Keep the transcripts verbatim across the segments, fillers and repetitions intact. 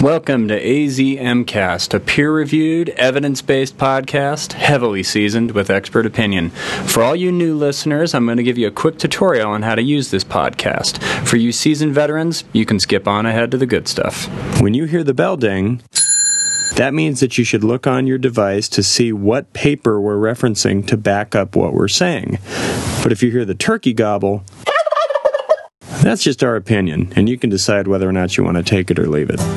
Welcome to A Z M Cast, a peer-reviewed, evidence-based podcast, heavily seasoned with expert opinion. For all you new listeners, I'm going to give you a quick tutorial on how to use this podcast. For you seasoned veterans, you can skip on ahead to the good stuff. When you hear the bell ding, that means that you should look on your device to see what paper we're referencing to back up what we're saying. But if you hear the turkey gobble, that's just our opinion, and you can decide whether or not you want to take it or leave it.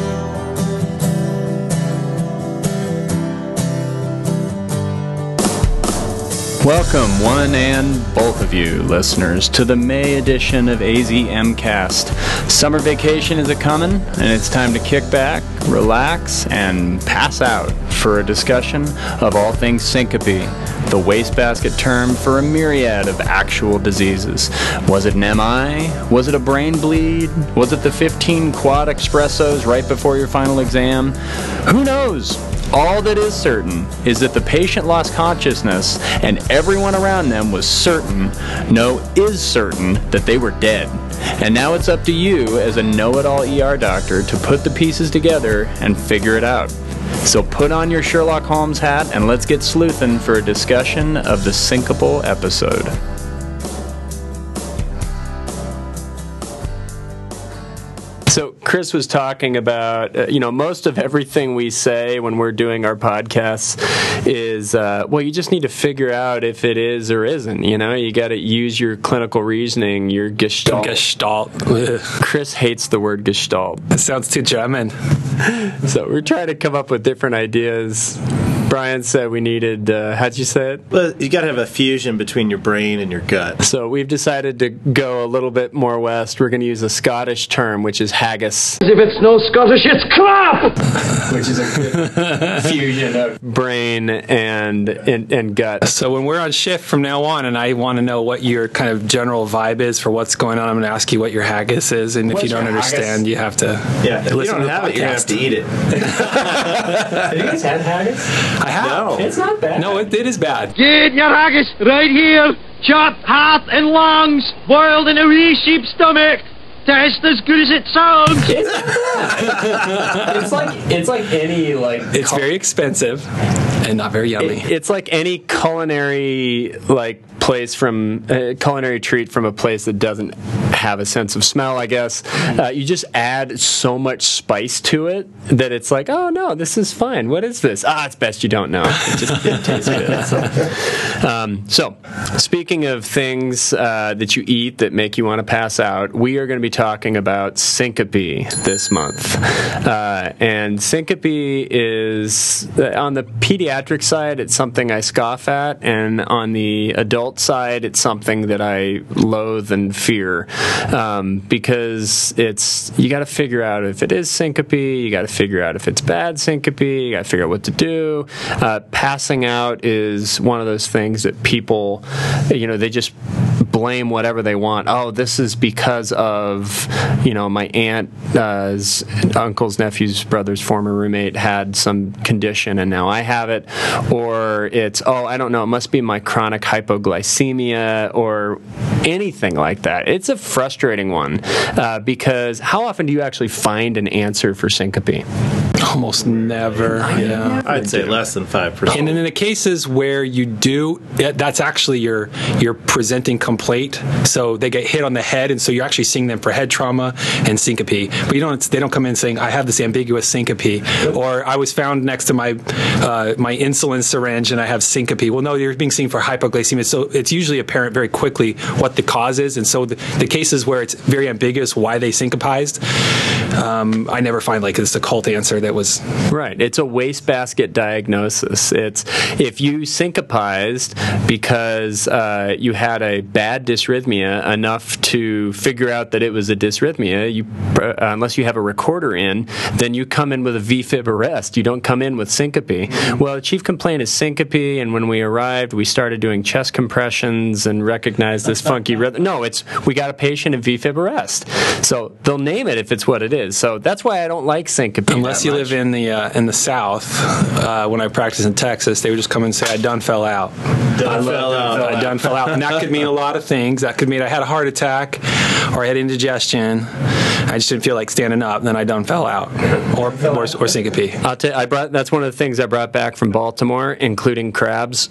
Welcome, one and both of you listeners, to the May edition of A Z M Cast. Summer vacation is a-coming, and it's time to kick back, relax, and pass out for a discussion of all things syncope, the wastebasket term for a myriad of actual diseases. Was it an M I? Was it a brain bleed? Was it the fifteen quad espressos right before your final exam? Who knows? All that is certain is that the patient lost consciousness and everyone around them was certain, no, is certain, that they were dead. And now it's up to you as a know-it-all E R doctor to put the pieces together and figure it out. So put on your Sherlock Holmes hat and let's get sleuthing for a discussion of the syncopal episode. So Chris was talking about, uh, you know, most of everything we say when we're doing our podcasts is, uh, well, you just need to figure out if it is or isn't, you know? You got to use your clinical reasoning, your gestalt. Gestalt. Chris hates the word gestalt. It sounds too German. So we're trying to come up with different ideas. Brian said we needed, uh, how'd you say it? Well, you got to have a fusion between your brain and your gut. So we've decided to go a little bit more west. We're going to use a Scottish term, which is haggis. If it's no Scottish, it's crap! Which is a good fusion of brain and, and and gut. So when we're on shift from now on and I want to know what your kind of general vibe is for what's going on, I'm going to ask you what your haggis is. And What's if you don't understand, haggis? you have to Yeah, if you listen don't to have the it, you have podcast. to eat it. Have you guys had haggis? I have. No. It's not bad. No, it, it is bad. Get your haggis right here. Chopped heart and lungs, boiled in a wee sheep's stomach. Tastes as good as it sounds. It's like it's like any like It's very expensive and not very yummy. It, it's like any culinary like place from uh, culinary treat from a place that doesn't have a sense of smell, I guess. Uh, you just add so much spice to it that it's like, oh no, this is fine. What is this? Ah, it's best you don't know. It just it tastes good. So, um, so speaking of things uh, that you eat that make you want to pass out, we are going to be talking about syncope this month. Uh, and syncope is, uh, on the pediatric side, it's something I scoff at, and on the adult side, it's something that I loathe and fear, um, because it's, you got to figure out if it is syncope, you got to figure out if it's bad syncope, you got to figure out what to do. Uh, passing out is one of those things that people, you know, they just blame whatever they want. Oh, this is because of, you know, my aunt's uh, uncle's nephew's brother's former roommate had some condition and now I have it. Or it's, oh, I don't know, it must be my chronic hypoglycemia or anything like that. It's a frustrating one uh, because how often do you actually find an answer for syncope? Almost never. Yeah. I'd say less than five percent. And in the cases where you do, that's actually your your presenting complaint. So they get hit on the head, and so you're actually seeing them for head trauma and syncope. But you don't. They don't come in saying, "I have this ambiguous syncope," or "I was found next to my uh, my insulin syringe and I have syncope." Well, no, you're being seen for hypoglycemia. So it's usually apparent very quickly what the cause is. And so the, the cases where it's very ambiguous why they syncopized, um, I never find like it's a cult answer that was right. It's a wastebasket diagnosis. It's if you syncopized because uh, you had a bad dysrhythmia enough to figure out that it was a dysrhythmia, you, uh, unless you have a recorder in, then you come in with a V-fib arrest. You don't come in with syncope. Well, the chief complaint is syncope, and when we arrived, we started doing chest compressions and recognized this funky rhythm. No, it's we got a patient in V-fib arrest. So they'll name it if it's what it is. So that's why I don't like syncope. Unless you live in the uh, in the South, uh, when I practiced in Texas, they would just come and say, "I done fell out." Done fell out. I done fell out, and that could mean a lot of things. That could mean I had a heart attack, or I had indigestion, I just didn't feel like standing up. Then I done fell out, or or, or syncope. I'll tell you, I brought that's one of the things I brought back from Baltimore, including crabs.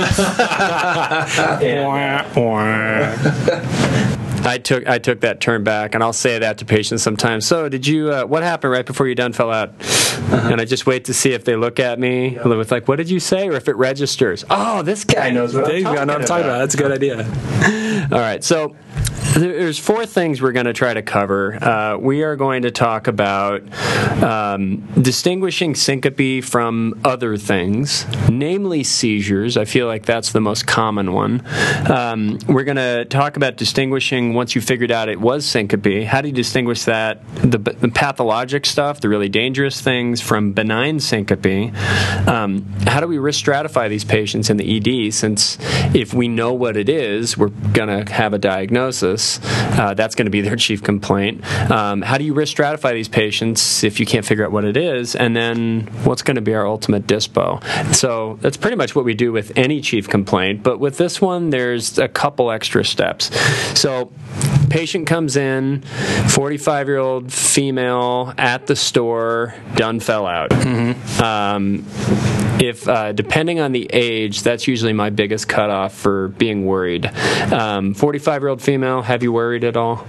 I took I took that turn back, and I'll say that to patients sometimes. So, did you? Uh, what happened right before you done fell out? Uh-huh. And I just wait to see if they look at me with like, "What did you say?" or if it registers. Oh, this guy knows what I'm talking, I know what I'm talking about. That's a good idea. All right, so there's four things we're going to try to cover. Uh, we are going to talk about um, distinguishing syncope from other things, namely seizures. I feel like that's the most common one. Um, we're going to talk about distinguishing, once you figured out it was syncope, how do you distinguish that, the, the pathologic stuff, the really dangerous things, from benign syncope? Um, how do we risk stratify these patients in the E D, since if we know what it is, we're going to have a diagnosis. Uh, that's going to be their chief complaint. Um, how do you risk stratify these patients if you can't figure out what it is? And then what's going to be our ultimate dispo? So that's pretty much what we do with any chief complaint. But with this one, there's a couple extra steps. So patient comes in, forty-five-year-old female at the store, done fell out. Mm-hmm. Um, If uh, depending on the age, that's usually my biggest cutoff for being worried. Um, forty-five-year-old female, have you worried at all?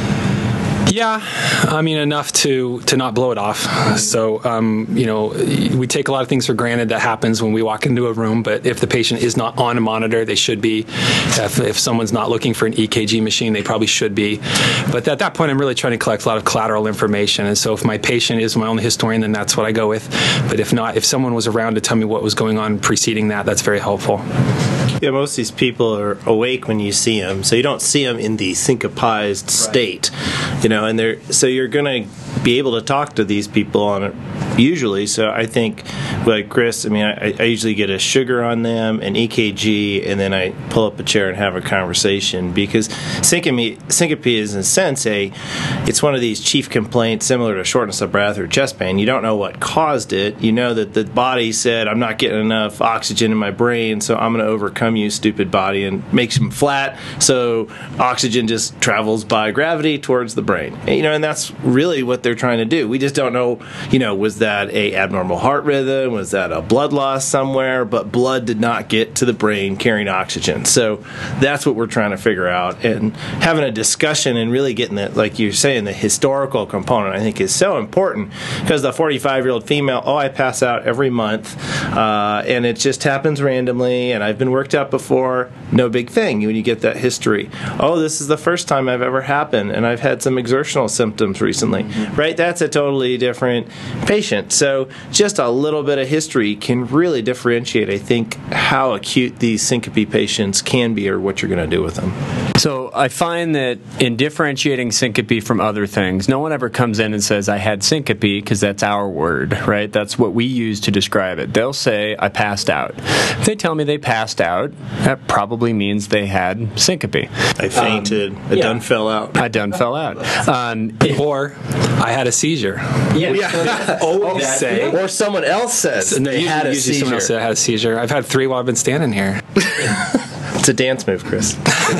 Yeah, I mean, enough to, to not blow it off. So, um, you know, we take a lot of things for granted that happens when we walk into a room, but if the patient is not on a monitor, they should be. If, if someone's not looking for an E K G machine, they probably should be. But at that point, I'm really trying to collect a lot of collateral information. And so if my patient is my only historian, then that's what I go with. But if not, if someone was around to tell me what was going on preceding that, that's very helpful. Yeah, most of these people are awake when you see them, so you don't see them in the syncopized state, you know, and they're so you're going to be able to talk to these people on it usually. So I think, like Chris, I mean, I, I usually get a sugar on them, an E K G, and then I pull up a chair and have a conversation, because syncope, syncope is in a sense a, it's one of these chief complaints similar to shortness of breath or chest pain. You don't know what caused it. You know that the body said, I'm not getting enough oxygen in my brain, so I'm going to overcome you, stupid body, and makes them flat, so oxygen just travels by gravity towards the brain. And, you know, and that's really what they're trying to do. We just don't know, you know, was that a abnormal heart rhythm? Was that a blood loss somewhere? But blood did not get to the brain carrying oxygen. So that's what we're trying to figure out. And having a discussion and really getting that, like you're saying, the historical component, I think is so important, because the forty-five-year-old female, oh, I pass out every month, uh, and it just happens randomly, and I've been worked up before, no big thing when you get that history. Oh, this is the first time I've ever happened, and I've had some exertional symptoms recently, mm-hmm. right? That's a totally different patient. So just a little bit of history can really differentiate, I think, how acute these syncope patients can be or what you're going to do with them. So I find that in differentiating syncope from other things, no one ever comes in and says, I had syncope, because that's our word, right? That's what we use to describe it. They'll say, I passed out. If they tell me they passed out, that probably means they had syncope. I fainted. Um, I yeah. done fell out. I done fell out. Um, or I had a seizure. Yeah. yeah. Always oh, say. Or someone else says so, they usually, had a usually seizure. Someone else said I had a seizure. I've had three while I've been standing here. It's a dance move, Chris.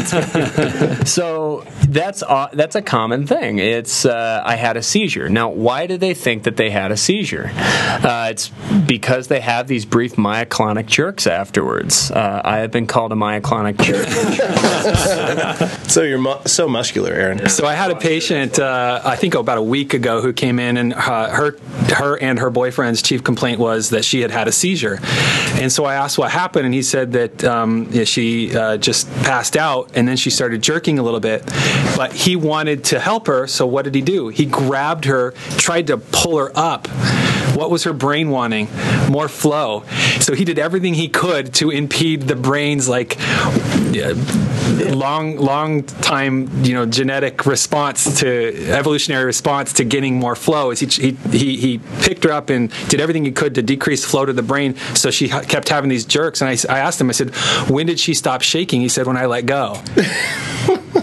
So that's uh, that's a common thing. It's uh, I had a seizure. Now, why do they think that they had a seizure? Uh, it's because they have these brief myoclonic jerks afterwards. Uh, I have been called a myoclonic jerk. So you're mu- so muscular, Aaron. So I had a patient, uh, I think about a week ago, who came in, and uh, her, her and her boyfriend's chief complaint was that she had had a seizure. And so I asked what happened, and he said that um, yeah, she uh, just passed out, and then she started jerking a little bit. But he wanted to help her, so what did he do? He grabbed her, tried to pull her up. What was her brain wanting? More flow. So he did everything he could to impede the brain's like uh, long, long time, you know, genetic response to evolutionary response to getting more flow. He, he he he picked her up and did everything he could to decrease flow to the brain. So she ha- kept having these jerks. And I, I asked him, I said, when did she stop shaking? He said, when I let go.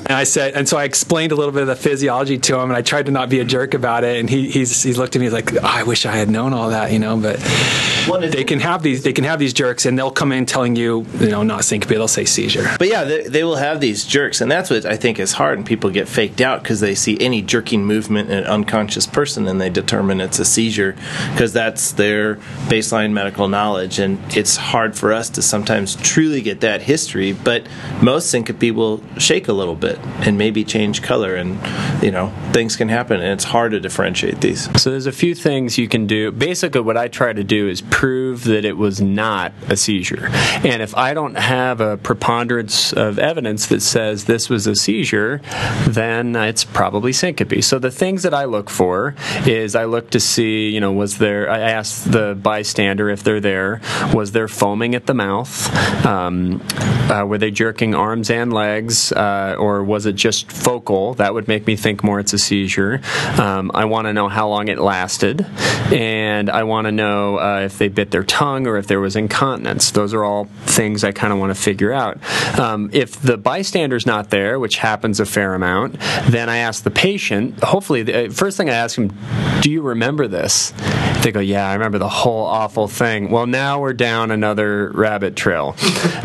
And I said, and so I explained a little bit of the physiology to him, and I tried to not be a jerk about it. And he he's, he looked at me like, oh, I wish I had known all that, you know. But they can have these they can have these jerks, and they'll come in telling you, you know, not syncope. They'll say seizure. But yeah, they, they will have these jerks, and that's what I think is hard. And people get faked out because they see any jerking movement in an unconscious person, and they determine it's a seizure because that's their baseline medical knowledge. And it's hard for us to sometimes truly get that history. But most syncope will shake a little bit and maybe change color, and you know things can happen, and it's hard to differentiate these. So there's a few things you can do. Basically, what I try to do is prove that it was not a seizure. And if I don't have a preponderance of evidence that says this was a seizure, then it's probably syncope. So the things that I look for is I look to see, you know, was there, I ask the bystander if they're there, was there foaming at the mouth? Um, uh, were they jerking arms and legs? Uh, or was it just focal? That would make me think more it's a seizure. Um, I want to know how long it lasted. And I want to know uh, if they bit their tongue or if there was incontinence. Those are all things I kind of want to figure out. Um, if the bystander's not there, which happens a fair amount, then I ask the patient, hopefully, the first thing I ask them, do you remember this? They go, yeah, I remember the whole awful thing. Well, now we're down another rabbit trail.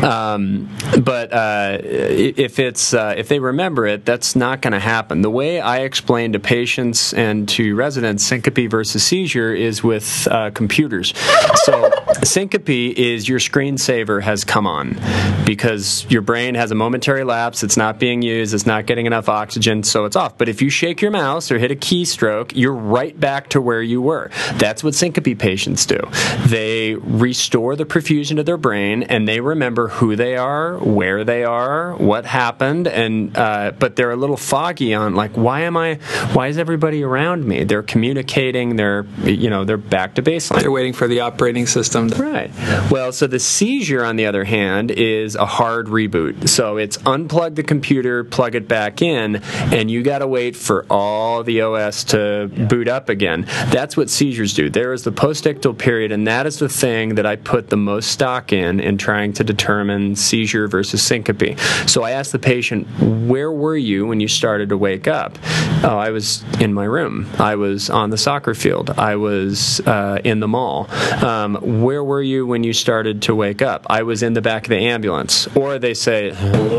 Um, but uh, if it's uh, if they remember it, that's not going to happen. The way I explain to patients and to residents syncope versus seizure is with uh, computers. So syncope is your screensaver has come on because your brain has a momentary lapse. It's not being used. It's not getting enough oxygen, so it's off. But if you shake your mouse or hit a keystroke, you're right back to where you were. That's what syncope patients do. They restore the perfusion to their brain, and they remember who they are, where they are, what happened, and uh, but they're a little foggy on like, why am I? Why is everybody around me? They're communicating. They're you know they're back to baseline. They're waiting for the operating system. Right. Well, so the seizure, on the other hand, is a hard reboot. So it's unplug the computer, plug it back in, and you got to wait for all the O S to boot up again. That's what seizures do. There is the postictal period, and that is the thing that I put the most stock in in trying to determine seizure versus syncope. So I asked the patient, where were you when you started to wake up? Oh, I was in my room. I was on the soccer field. I was uh, in the mall. Um, where were you when you started to wake up? I was in the back of the ambulance. Or they say,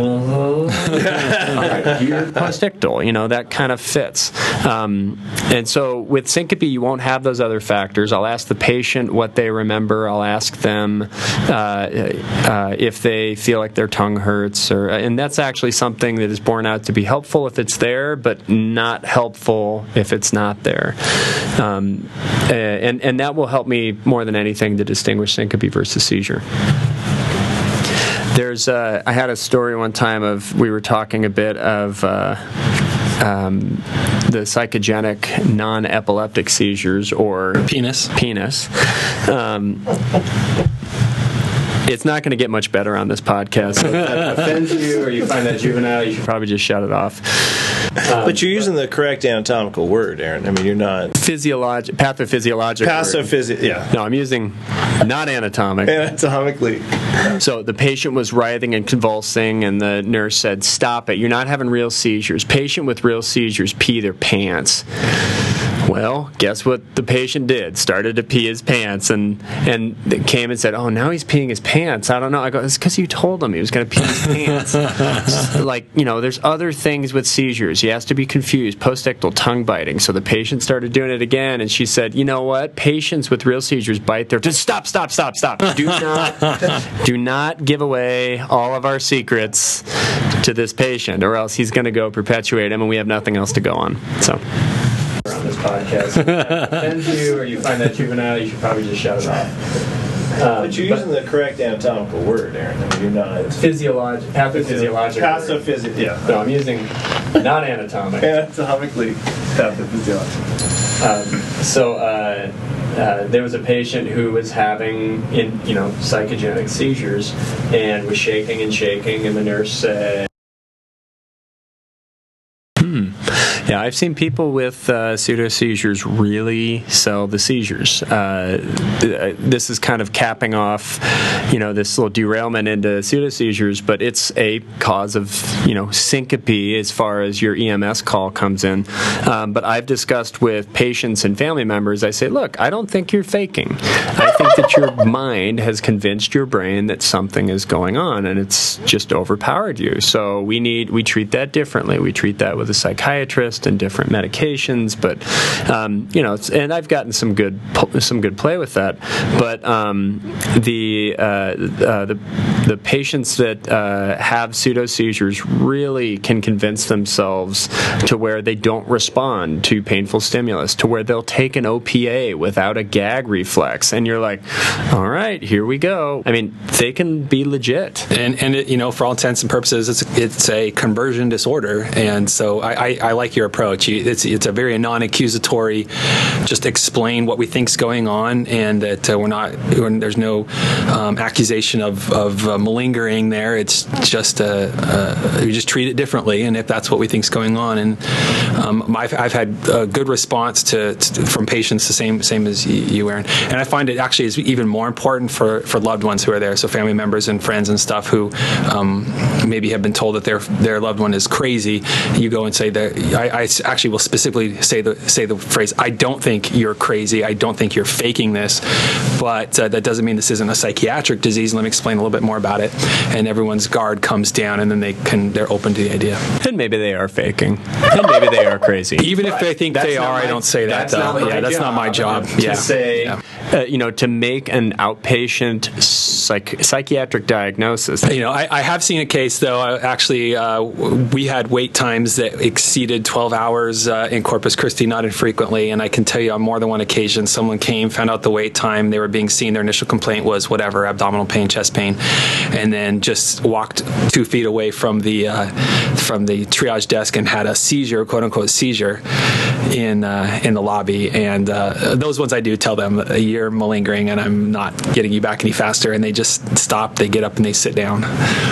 all right, you're postictal. You know, that kind of fits. Um, and so with syncope, you won't have those other factors. I'll ask the patient what they remember. I'll ask them uh, uh, if they feel like their tongue hurts, or and that's actually something that is borne out to be helpful if it's there, but not helpful if it's not there. Um, and and that will help me more than anything to distinguish syncope versus seizure. There's uh, I had a story one time of we were talking a bit of. Uh, Um, the psychogenic non-epileptic seizures, or penis. Penis. Um, it's not going to get much better on this podcast. So if that offends you, or you find that juvenile, you should probably just shut it off. Um, but you're using the correct anatomical word, Aaron. I mean, you're not physiologic, pathophysiologic. Pathophysi- yeah. No, I'm using not anatomic. Anatomically. So the patient was writhing and convulsing, and the nurse said, "Stop it! You're not having real seizures. Patient with real seizures pee their pants." Well, guess what the patient did? Started to pee his pants, and and came and said, "Oh, now he's peeing his pants. I don't know." I go, "It's because you told him he was going to pee his pants." Like, you know, there's other things with seizures. He has to be confused. Postictal tongue biting. So the patient started doing it again, and she said, "You know what? Patients with real seizures bite their just stop, stop, stop, stop. Do not, do not give away all of our secrets to this patient, or else he's going to go perpetuate him, and we have nothing else to go on." So. On this podcast, if that offends you, or you find that juvenile, you should probably just shut it off. Um, but you're using but, the correct anatomical word, Aaron. I mean, you're not physiologic, pathophysiologic. Pathophysiologic. Yeah. No, I'm using not anatomic. Anatomically, pathophysiologic. Um, so uh, uh, there was a patient who was having, in you know, psychogenic seizures, and was shaking and shaking, and the nurse said. Yeah, I've seen people with uh, pseudo seizures really sell the seizures. Uh, this is kind of capping off, you know, this little derailment into pseudo seizures, but it's a cause of, you know, syncope as far as your E M S call comes in. Um, but I've discussed with patients and family members, I say, look, I don't think you're faking. I think that your mind has convinced your brain that something is going on, and it's just overpowered you. So we need we treat that differently. We treat that with a psychiatrist and different medications. But um, you know, it's, and I've gotten some good some good play with that. But um, the uh, uh, the the patients that uh, have pseudo seizures really can convince themselves to where they don't respond to painful stimulus, to where they'll take an O P A without a gag reflex, and you're like, all right, here we go. I mean, they can be legit. And, and it, you know, for all intents and purposes, it's, it's a conversion disorder. And so I, I, I like your approach. It's, it's a very non-accusatory, just explain what we think's going on, and that uh, we're not, when there's no um, accusation of, of uh, malingering there. It's just, uh, uh, we just treat it differently, and if that's what we think's going on. And um, I've, I've had a good response to, to from patients, the same same as you, Aaron. And I find it actually is even more important for, for loved ones who are there, so family members and friends and stuff who um, maybe have been told that their their loved one is crazy. You go and say that I, I actually will specifically say the say the phrase, I don't think you're crazy. I don't think you're faking this, but uh, that doesn't mean this isn't a psychiatric disease. Let me explain a little bit more about it. And everyone's guard comes down, and then they can they're open to the idea. And maybe they are faking, and maybe they are crazy. Even if they think they are, my, I don't say that. That's though. not yeah, that's job. not my job. To yeah. say, yeah. Uh, you know, to make an outpatient psych- psychiatric diagnosis. You know, I, I have seen a case though. Uh, actually, uh, we had wait times that exceeded twelve hours uh, in Corpus Christi, not infrequently. And I can tell you, on more than one occasion, someone came, found out the wait time, they were being seen. Their initial complaint was whatever, abdominal pain, chest pain, and then just walked two feet away from the uh, from the triage desk and had a seizure, quote unquote seizure, in uh, in the lobby. And uh, those ones, I do tell them, you're malingering, and I'm not getting you back any faster. And they just stop. They get up and they sit down.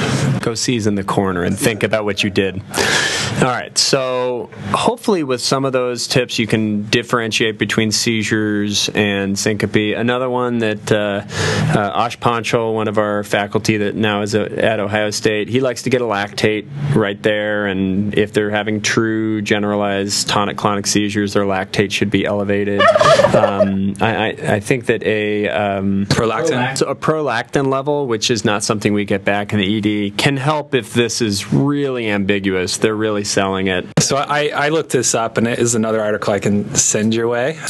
Go seize in the corner and think about what you did. All right, so hopefully with some of those tips you can differentiate between seizures and syncope. Another one that uh, uh, Ash Panchal, one of our faculty that now is a, at Ohio State, he likes to get a lactate right there, and if they're having true generalized tonic-clonic seizures, their lactate should be elevated. Um, I, I, I think that a um, prolactin, so a prolactin level, which is not something we get back in the E D, can help if this is really ambiguous. They're really selling it. So I, I looked this up, and it is another article I can send your way.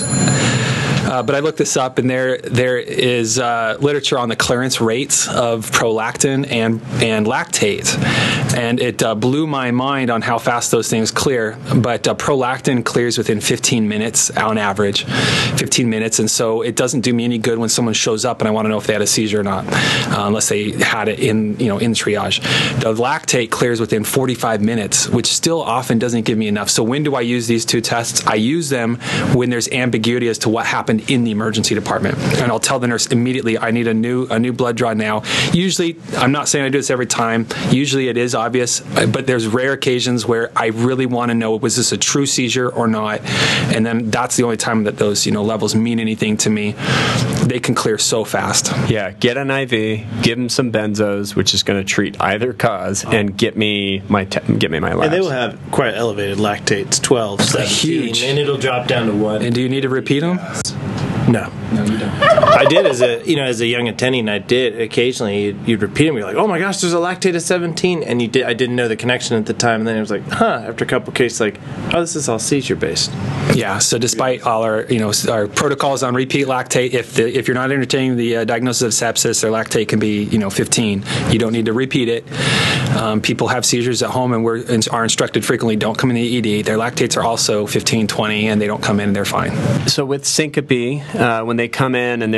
Uh, but I looked this up, and there there is uh, literature on the clearance rates of prolactin and and lactate, and it uh, blew my mind on how fast those things clear. But uh, prolactin clears within fifteen minutes on average, fifteen minutes, and so it doesn't do me any good when someone shows up and I want to know if they had a seizure or not, uh, unless they had it in you know in triage. The lactate clears within forty-five minutes, which still often doesn't give me enough. So when do I use these two tests? I use them when there's ambiguity as to what happened in the emergency department, and I'll tell the nurse immediately, I need a new a new blood draw now. Usually, I'm not saying I do this every time, usually it is obvious, but there's rare occasions where I really want to know, was this a true seizure or not, and then that's the only time that those you know levels mean anything to me. They can clear so fast. Yeah, get an I V, give them some benzos, which is going to treat either cause, and get me my te- get me my labs. And they will have quite elevated lactates, twelve, seventeen, huge, and it'll drop down to one. And do you need to repeat them? No. No, you don't. I did as a you know as a young attending. I did occasionally. You'd, you'd repeat them. You're like, oh my gosh, there's a lactate of seventeen, and you did. I didn't know the connection at the time, and then it was like, huh. After a couple cases, like, oh, this is all seizure based. Yeah. So despite all our you know our protocols on repeat lactate, if the, if you're not entertaining the uh, diagnosis of sepsis, their lactate can be you know fifteen. You don't need to repeat it. Um, people have seizures at home, and we're are instructed frequently, don't come in the E D. Their lactates are also fifteen, twenty, and they don't come in, and they're fine. So with syncope, uh, when they come in and they're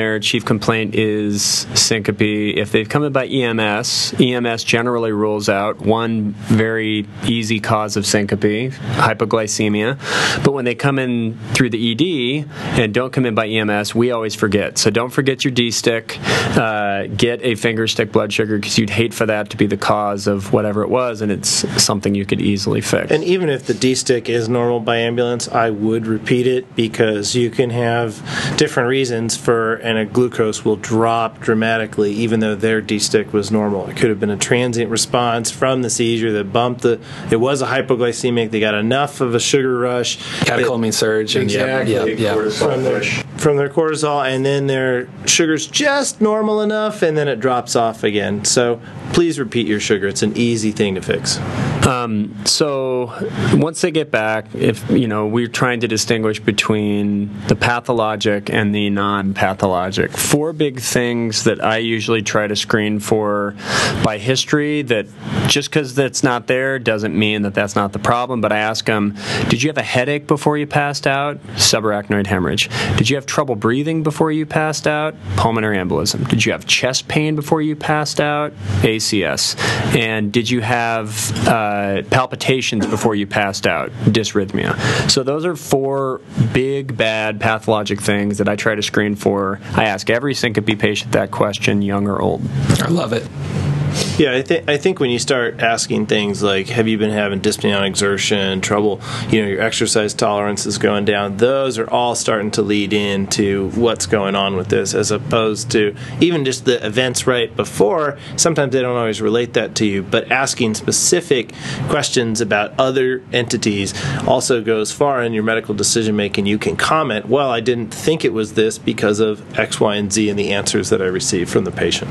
their chief complaint is syncope. If they've come in by E M S, E M S generally rules out one very easy cause of syncope, hypoglycemia. But when they come in through the E D and don't come in by E M S, we always forget. So don't forget your D-stick. Uh, get a finger stick blood sugar, because you'd hate for that to be the cause of whatever it was, and it's something you could easily fix. And even if the D-stick is normal by ambulance, I would repeat it, because you can have different reasons for, and a glucose will drop dramatically even though their D-stick was normal. It could have been a transient response from the seizure that bumped the, it was a hypoglycemic, they got enough of a sugar rush. Catecholamine surge. And Exactly. Yeah, yeah, yeah. From, their, from their cortisol, and then their sugar's just normal enough, and then it drops off again. So please repeat your sugar. It's an easy thing to fix. Um, so once they get back, if you know, we're trying to distinguish between the pathologic and the non-pathologic. Four big things that I usually try to screen for by history, that just because that's not there doesn't mean that that's not the problem. But I ask them, did you have a headache before you passed out? Subarachnoid hemorrhage. Did you have trouble breathing before you passed out? Pulmonary embolism. Did you have chest pain before you passed out? A C S. And did you have uh, palpitations before you passed out? Dysrhythmia. So those are four big, bad pathologic things that I try to screen for. I ask every syncope patient that question, young or old. I love it. Yeah, I think I think when you start asking things like, have you been having dyspnea on exertion, trouble, you know, your exercise tolerance is going down, those are all starting to lead into what's going on with this, as opposed to even just the events right before. Sometimes they don't always relate that to you, but asking specific questions about other entities also goes far in your medical decision making. You can comment, well, I didn't think it was this because of X, Y, and Z, and the answers that I received from the patient.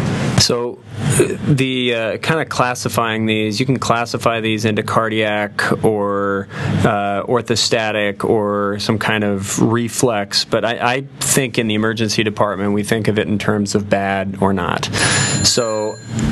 So the uh, kind of classifying these, you can classify these into cardiac or uh, orthostatic or some kind of reflex, but I, I think in the emergency department we think of it in terms of bad or not. So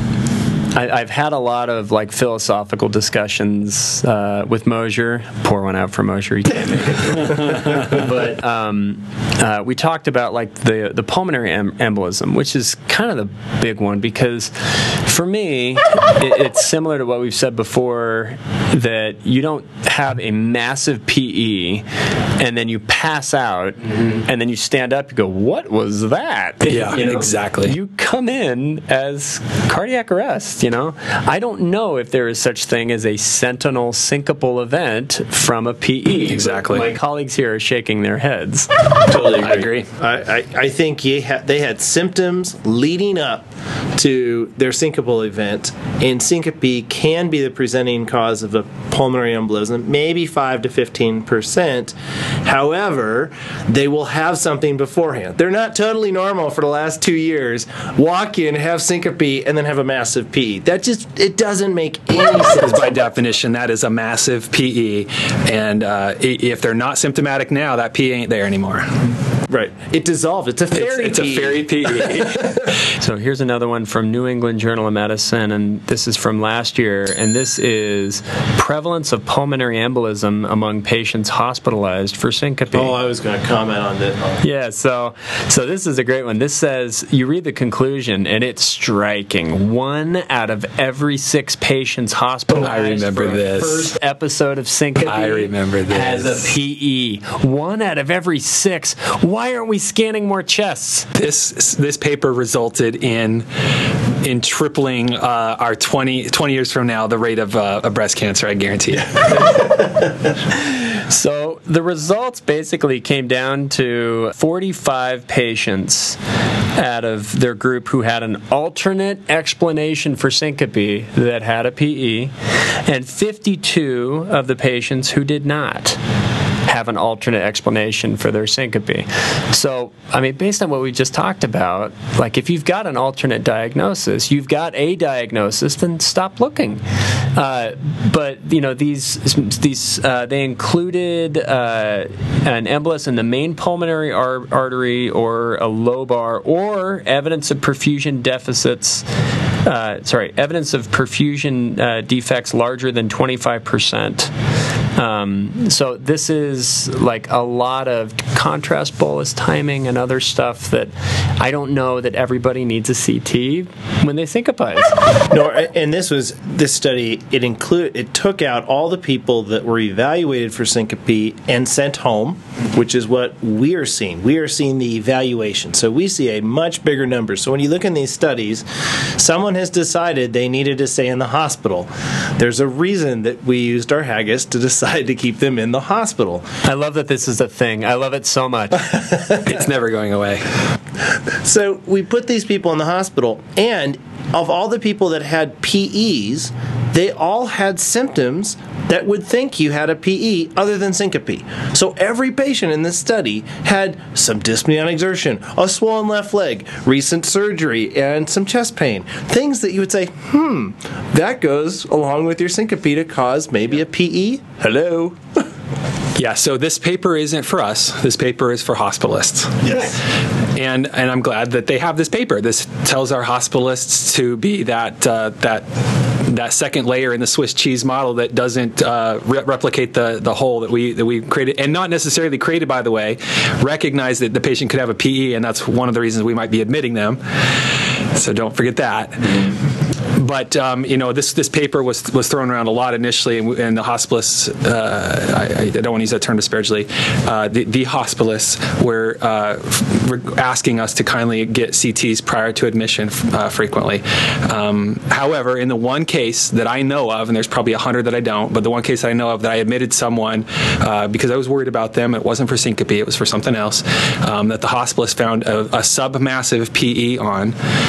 I, I've had a lot of like philosophical discussions uh, with Mosier. Pour one out for Mosier. You can't make it. But um, uh, we talked about like the the pulmonary em- embolism, which is kind of the big one, because for me it, it's similar to what we've said before, that you don't have a massive P E and then you pass out mm-hmm. and then you stand up. You go, what was that? Yeah, you know, exactly. You come in as cardiac arrest. You know, I don't know if there is such thing as a sentinel syncopal event from a P E. Exactly. My colleagues here are shaking their heads. Totally agree. I agree. I, I, I think he ha- they had symptoms leading up to their syncopal event, and syncope can be the presenting cause of a pulmonary embolism, maybe five to fifteen percent. However, they will have something beforehand. They're not totally normal for the last two years. Walk in, have syncope, and then have a massive P E. That just, it doesn't make any sense. Because by definition, that is a massive P E, and uh, if they're not symptomatic now, that P E ain't there anymore. Right. It dissolved. It's a fairy It's, it's P E. a fairy P E. So here's another one from New England Journal of Medicine, and this is from last year, and this is prevalence of pulmonary embolism among patients hospitalized for syncope. Oh, I was going to comment on that. Yeah, so so this is a great one. This says, you read the conclusion, and it's striking. One out of every six patients hospitalized I remember for this. a first episode of syncope I remember this. has a P E. One out of every six. Why aren't we scanning more chests? This this paper resulted in in tripling uh, our twenty, twenty years from now the rate of, uh, of breast cancer. I guarantee you. So the results basically came down to forty-five patients out of their group who had an alternate explanation for syncope that had a P E, and fifty-two of the patients who did not have an alternate explanation for their syncope. So, I mean, based on what we just talked about, like if you've got an alternate diagnosis, you've got a diagnosis, then stop looking. Uh, but, you know, these, these uh, they included uh, an embolus in the main pulmonary ar- artery or a lobar, or evidence of perfusion deficits Uh, sorry, evidence of perfusion uh, defects larger than twenty-five percent. Um, so this is like a lot of contrast bolus timing and other stuff that I don't know that everybody needs a C T when they syncopize. No, and this was this study. It include it took out all the people that were evaluated for syncope and sent home, which is what we are seeing. We are seeing the evaluation, so we see a much bigger number. So when you look in these studies, someone has decided they needed to stay in the hospital. There's a reason that we used our haggis to decide to keep them in the hospital. I love that this is a thing. I love it so much. It's never going away. So we put these people in the hospital, and of all the people that had P Es, they all had symptoms that would think you had a P E other than syncope. So every patient in this study had some dyspnea on exertion, a swollen left leg, recent surgery, and some chest pain. Things that you would say, hmm, that goes along with your syncope to cause maybe a P E? Hello? Yeah, so this paper isn't for us. This paper is for hospitalists. Yes. And and I'm glad that they have this paper. This tells our hospitalists to be that uh, that that second layer in the Swiss cheese model that doesn't uh, re- replicate the the whole that we that we created, and not necessarily created, by the way. Recognize that the patient could have a P E, and that's one of the reasons we might be admitting them. So don't forget that. But um, you know, this this paper was was thrown around a lot initially, and, and the hospitalists, uh, I, I don't want to use that term disparagingly, uh, the, the hospitalists were uh, f- asking us to kindly get C Ts prior to admission uh, frequently. Um, however, in the one case that I know of, and there's probably a hundred that I don't, but the one case that I know of that I admitted someone uh, because I was worried about them, it wasn't for syncope, it was for something else, um, that the hospitalist found a, a submassive P E on.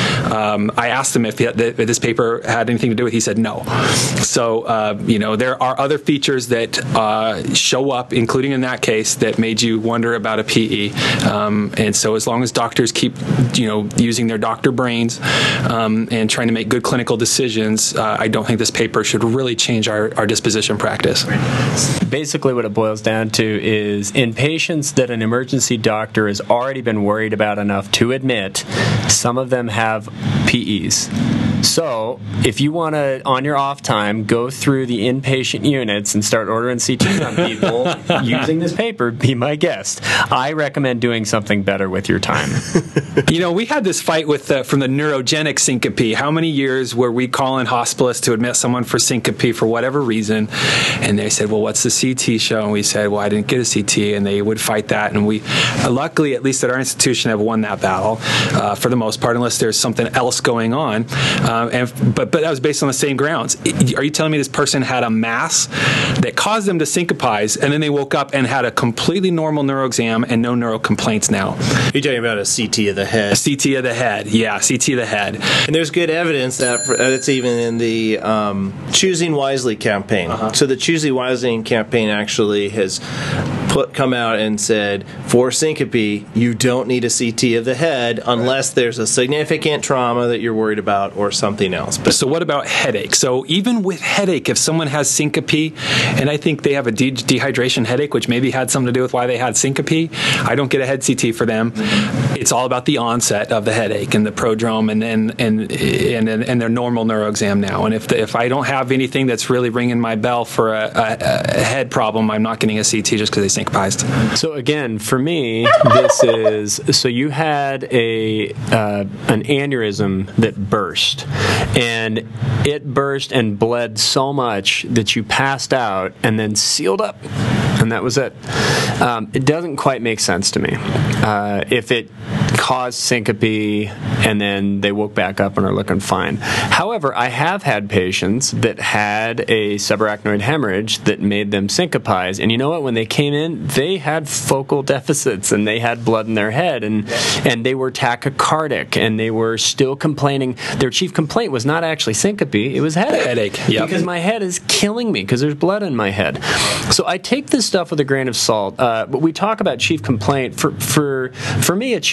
Um, I asked him if, he had, if this paper had anything to do with it. He said no. So, uh, you know, there are other features that uh, show up, including in that case, that made you wonder about a P E. Um, and so as long as doctors keep, you know, using their doctor brains um, and trying to make good clinical decisions, uh, I don't think this paper should really change our, our disposition practice. Basically what it boils down to is in patients that an emergency doctor has already been worried about enough to admit, some of them have P Es. So, if you want to, on your off time, go through the inpatient units and start ordering C Ts on people using this paper, be my guest. I recommend doing something better with your time. You know, we had this fight with uh, from the neurogenic syncope. How many years were we calling hospitalists to admit someone for syncope for whatever reason? And they said, well, what's the C T show? And we said, well, I didn't get a C T. And they would fight that. And we, uh, luckily, at least at our institution, have won that battle uh, for the most part, unless there's something else going on. Uh, and but but that was based on the same grounds. Are you telling me this person had a mass that caused them to syncopize, and then they woke up and had a completely normal neuroexam and no neuro complaints now? You're talking about a C T of the head. A C T of the head, yeah, C T of the head. And there's good evidence that for, uh, it's even in the um, Choosing Wisely campaign. Uh-huh. So the Choosing Wisely campaign actually has put come out and said, for syncope, you don't need a C T of the head unless there's a significant trauma that you're worried about or something else. But so what about headache? So even with headache, if someone has syncope, and I think they have a de- dehydration headache, which maybe had something to do with why they had syncope, I don't get a head C T for them. It's all about the onset of the headache and the prodrome and and and and, and their normal neuroexam now. And if the, if I don't have anything that's really ringing my bell for a, a, a head problem, I'm not getting a C T just because they syncopized. So again, for me, this is so you had a uh, an aneurysm that burst, and it burst and bled so much that you passed out and then sealed up, and that was it. Um, it doesn't quite make sense to me. Uh, if it caused syncope and then they woke back up and are looking fine. However, I have had patients that had a subarachnoid hemorrhage that made them syncopize, and you know what? When they came in, they had focal deficits and they had blood in their head, and and they were tachycardic, and they were still complaining. Their chief complaint was not actually syncope, it was headache. Headache, yep. Because my head is killing me because there's blood in my head. So I take this stuff with a grain of salt. Uh, but we talk about chief complaint. For for for me, a chief complaint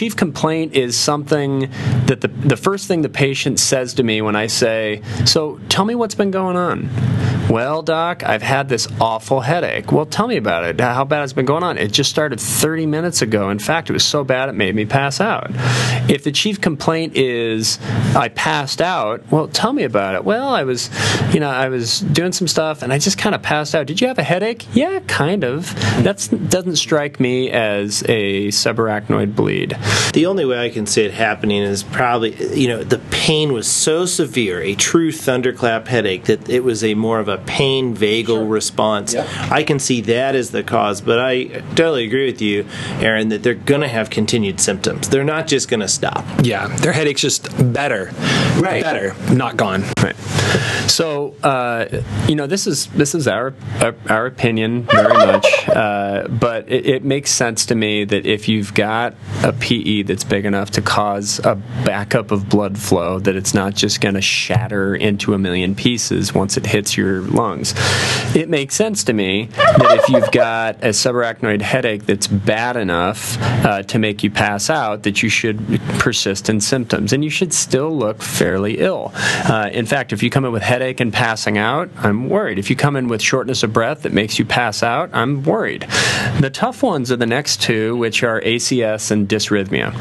complaint is something that the the first thing the patient says to me when I say, so tell me what's been going on. Well, doc, I've had this awful headache. Well, tell me about it. How bad it's been going on? It just started thirty minutes ago. In fact, it was so bad it made me pass out. If the chief complaint is I passed out, well, tell me about it. Well, I was, you know, I was doing some stuff and I just kind of passed out. Did you have a headache? Yeah, kind of. That doesn't strike me as a subarachnoid bleed. The only way I can see it happening is probably, you know, the pain was so severe, a true thunderclap headache, that it was a more of a pain vagal sure. response. Yep. I can see that as the cause, but I totally agree with you, Aaron, that they're going to have continued symptoms. They're not just going to stop. Yeah, their headache's just better. Right. Better, not gone. Right. So, uh, you know, this is this is our our, our opinion very much, uh, but it, it makes sense to me that if you've got a P E that's big enough to cause a backup of blood flow, that it's not just going to shatter into a million pieces once it hits your lungs. It makes sense to me that if you've got a subarachnoid headache that's bad enough uh, to make you pass out, that you should persist in symptoms, and you should still look fairly ill. Uh, in fact, if you come in with headache and passing out, I'm worried. If you come in with shortness of breath that makes you pass out, I'm worried. The tough ones are the next two, which are A C S and dysrhythmia.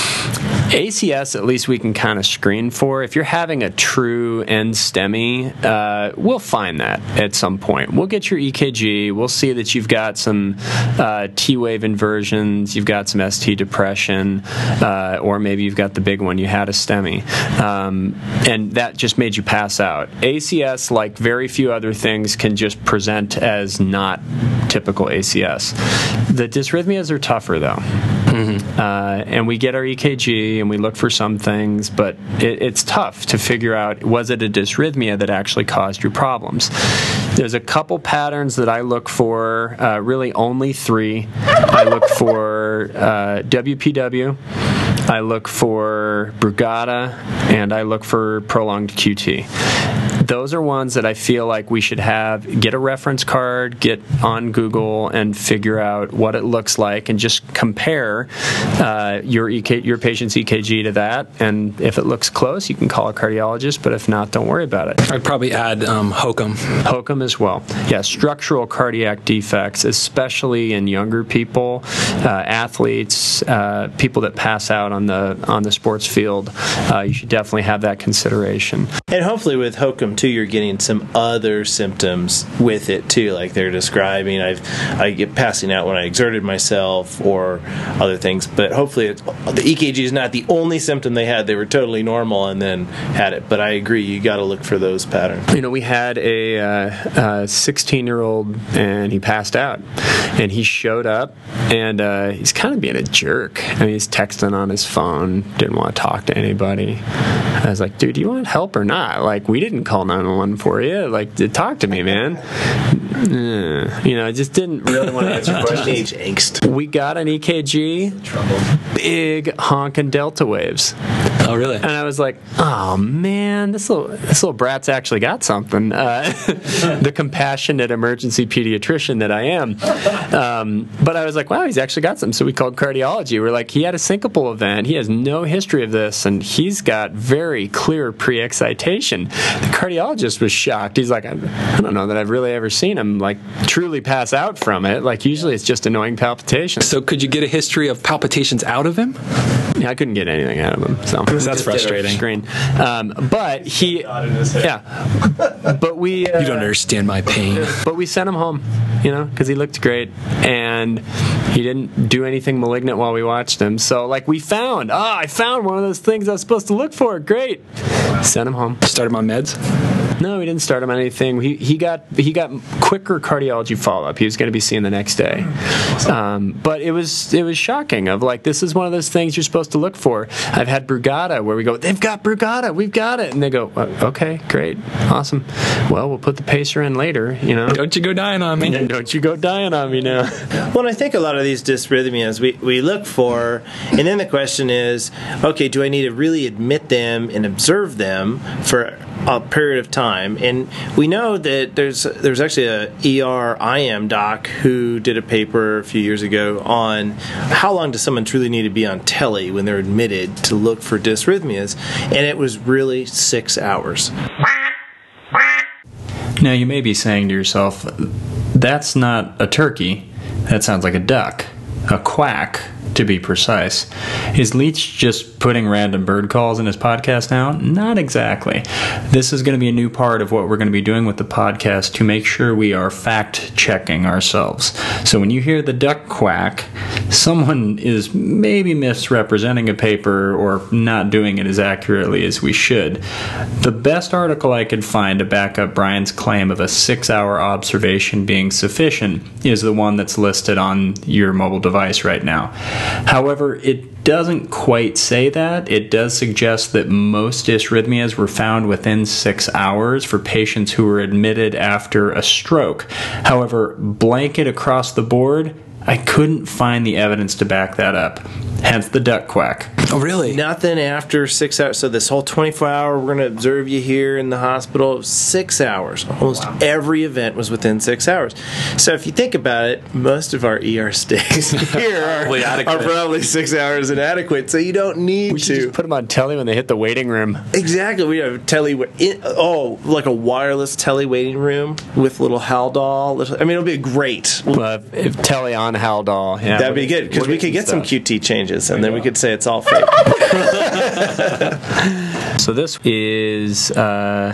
A C S, at least we can kind of screen for. If you're having a true end STEMI, uh, we'll find that at some point. We'll get your E K G. We'll see that you've got some uh, T-wave inversions, you've got some S T depression, uh, or maybe you've got the big one, you had a STEMI. Um, and that just made you pass out. A C S, like very few other things, can just present as not typical A C S. The dysrhythmias are tougher, though. Mm-hmm. Uh, and we get our E K G and we look for some things, but it, it's tough to figure out, was it a dysrhythmia that actually caused your problems? There's a couple patterns that I look for, uh, really only three. I look for uh, W P W, I look for Brugada, and I look for prolonged Q T. Those are ones that I feel like we should have, get a reference card, get on Google and figure out what it looks like and just compare uh, your E K, your patient's E K G to that. And if it looks close, you can call a cardiologist, but if not, don't worry about it. I'd probably add um, HOCM. HOCM as well. Yeah, structural cardiac defects, especially in younger people, uh, athletes, uh, people that pass out on the on the sports field. Uh, you should definitely have that consideration. And hopefully with HOCM too, you're getting some other symptoms with it too, like they're describing. I've I get passing out when I exerted myself or other things. But hopefully it's, the E K G is not the only symptom they had. They were totally normal and then had it. But I agree, you got to look for those patterns. You know, we had a uh, sixteen-year-old and he passed out, and he showed up and uh, he's kind of being a jerk. I mean, he's texting on his phone, didn't want to talk to anybody. I was like, dude, do you want help or not? Like, we didn't call nine one one for you. Like, talk to me, man. Uh, you know, I just didn't really want to answer questions. Teenage angst. We got an E K G, big honking delta waves. Oh, really? And I was like, oh, man, this little this little brat's actually got something. Uh, the compassionate emergency pediatrician that I am. Um, but I was like, wow, he's actually got something. So we called cardiology. We're like, he had a syncopal event. He has no history of this, and he's got very clear pre-excitation. The cardiologist was shocked. He's like, I, I don't know that I've really ever seen him like truly pass out from it. Like, usually it's just annoying palpitations. So could you get a history of palpitations out of him? Yeah, I couldn't get anything out of him. So that's frustrating. Screen. Um, but he, yeah, but we. Uh, you don't understand my pain. But we sent him home, you know, because he looked great and he didn't do anything malignant while we watched him. So, like, we found, ah, oh, I found one of those things I was supposed to look for. Great. Sent him home. Start him on meds? No, we didn't start him on anything. He he got he got quicker cardiology follow up. He was going to be seen the next day, um, but it was it was shocking. Of like, this is one of those things you're supposed to look for. I've had Brugada where we go, they've got Brugada, we've got it, and they go, okay, great, awesome. Well, we'll put the pacer in later. You know, don't you go dying on me? And don't you go dying on me now. Well, I think a lot of these dysrhythmias we we look for, and then the question is, okay, do I need to really admit them and observe them for a period of time, and we know that there's there's actually a E R I M doc who did a paper a few years ago on how long does someone truly need to be on tele when they're admitted to look for dysrhythmias, and it was really six hours. Now you may be saying to yourself, that's not a turkey, that sounds like a duck, a quack to be precise. Is Leach just putting random bird calls in his podcast now? Not exactly. This is going to be a new part of what we're going to be doing with the podcast to make sure we are fact-checking ourselves. So when you hear the duck quack, someone is maybe misrepresenting a paper or not doing it as accurately as we should. The best article I could find to back up Brian's claim of a six-hour observation being sufficient is the one that's listed on your mobile device right now. However, it doesn't quite say that. It does suggest that most dysrhythmias were found within six hours for patients who were admitted after a stroke. However, blanket across the board, I couldn't find the evidence to back that up. Hence the duck quack. Oh, really? Nothing after six hours. So this whole twenty-four hour, we're going to observe you here in the hospital, six hours. Almost wow. Every event was within six hours. So if you think about it, most of our E R stays here are, are probably six hours inadequate. So you don't need we should to. just put them on tele when they hit the waiting room. Exactly. We have tele, oh, like a wireless tele waiting room with little Haldol. Little, I mean, it'll be great. Well, if, if tele on Haldol, yeah. That'd be good, because we could get some Q T changes, and then we could say it's all fake. So this is uh,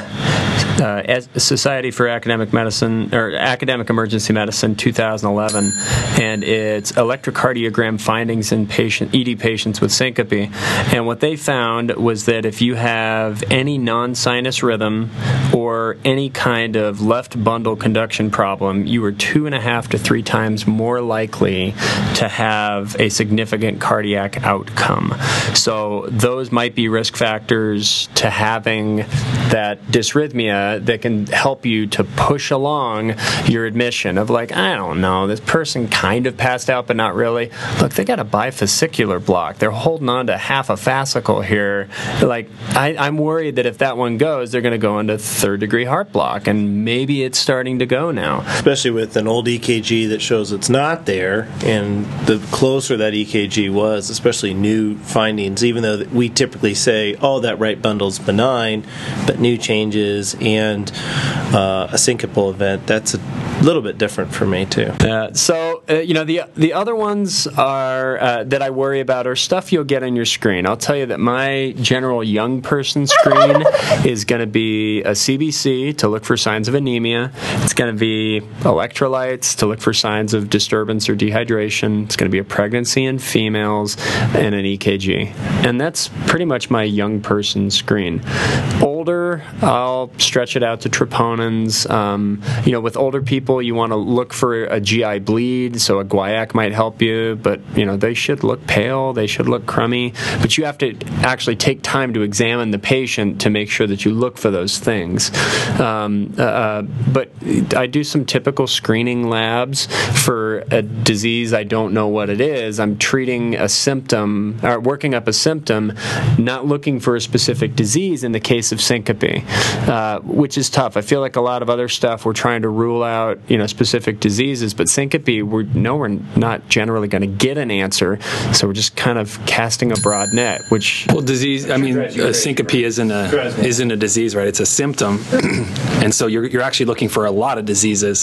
uh, Society for Academic Medicine, or Academic Emergency Medicine two thousand eleven, and it's electrocardiogram findings in patient E D patients with syncope. And what they found was that if you have any non-sinus rhythm or any kind of left bundle conduction problem, you are two and a half to three times more likely to have a significant cardiac outcome. So those might be risk factors to having that dysrhythmia that can help you to push along your admission of, like, I don't know, this person kind of passed out but not really. Look, they got a bifascicular block. They're holding on to half a fascicle here. Like, I, I'm worried that if that one goes, they're going to go into third degree heart block, and maybe it's starting to go now. Especially with an old E K G that shows it's not there, and the closer that E K G was, especially new findings, even though we typically say, oh, that right bundle's benign, but new changes and uh, a syncopal event, that's a little bit different for me too. Uh, so, uh, you know, the the other ones are uh, that I worry about are stuff you'll get on your screen. I'll tell you that my general young person screen is going to be a C B C to look for signs of anemia. It's going to be electrolytes to look for signs of disturbance or dehydration. It's going to be a pregnancy in females and an E K G. And that's pretty much my young person screen. Older, I'll stretch it out to troponins. Um, you know, with older people, you want to look for a G I bleed, so a guaiac might help you, but, you know, they should look pale, they should look crummy, but you have to actually take time to examine the patient to make sure that you look for those things. Um, uh, but I do some typical screening labs for a disease I don't know what it is. I'm treating a symptom, or working up a symptom, not looking for a specific disease in the case of syncope, uh, which is tough. I feel like a lot of other stuff we're trying to rule out, you know, specific diseases, but syncope, we know we're not generally going to get an answer, so we're just kind of casting a broad net, which... Well, disease, I mean, uh, syncope isn't a, isn't a disease, right? It's a symptom, and so you're, you're actually looking for a lot of diseases.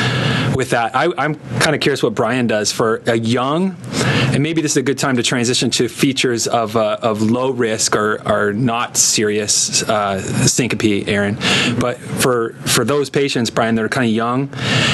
With that, I, I'm kind of curious what Brian does for a young, and maybe this is a good time to transition to features of uh, of low risk or, or not serious uh, syncope, Aaron. But for for those patients, Brian, that are kind of young,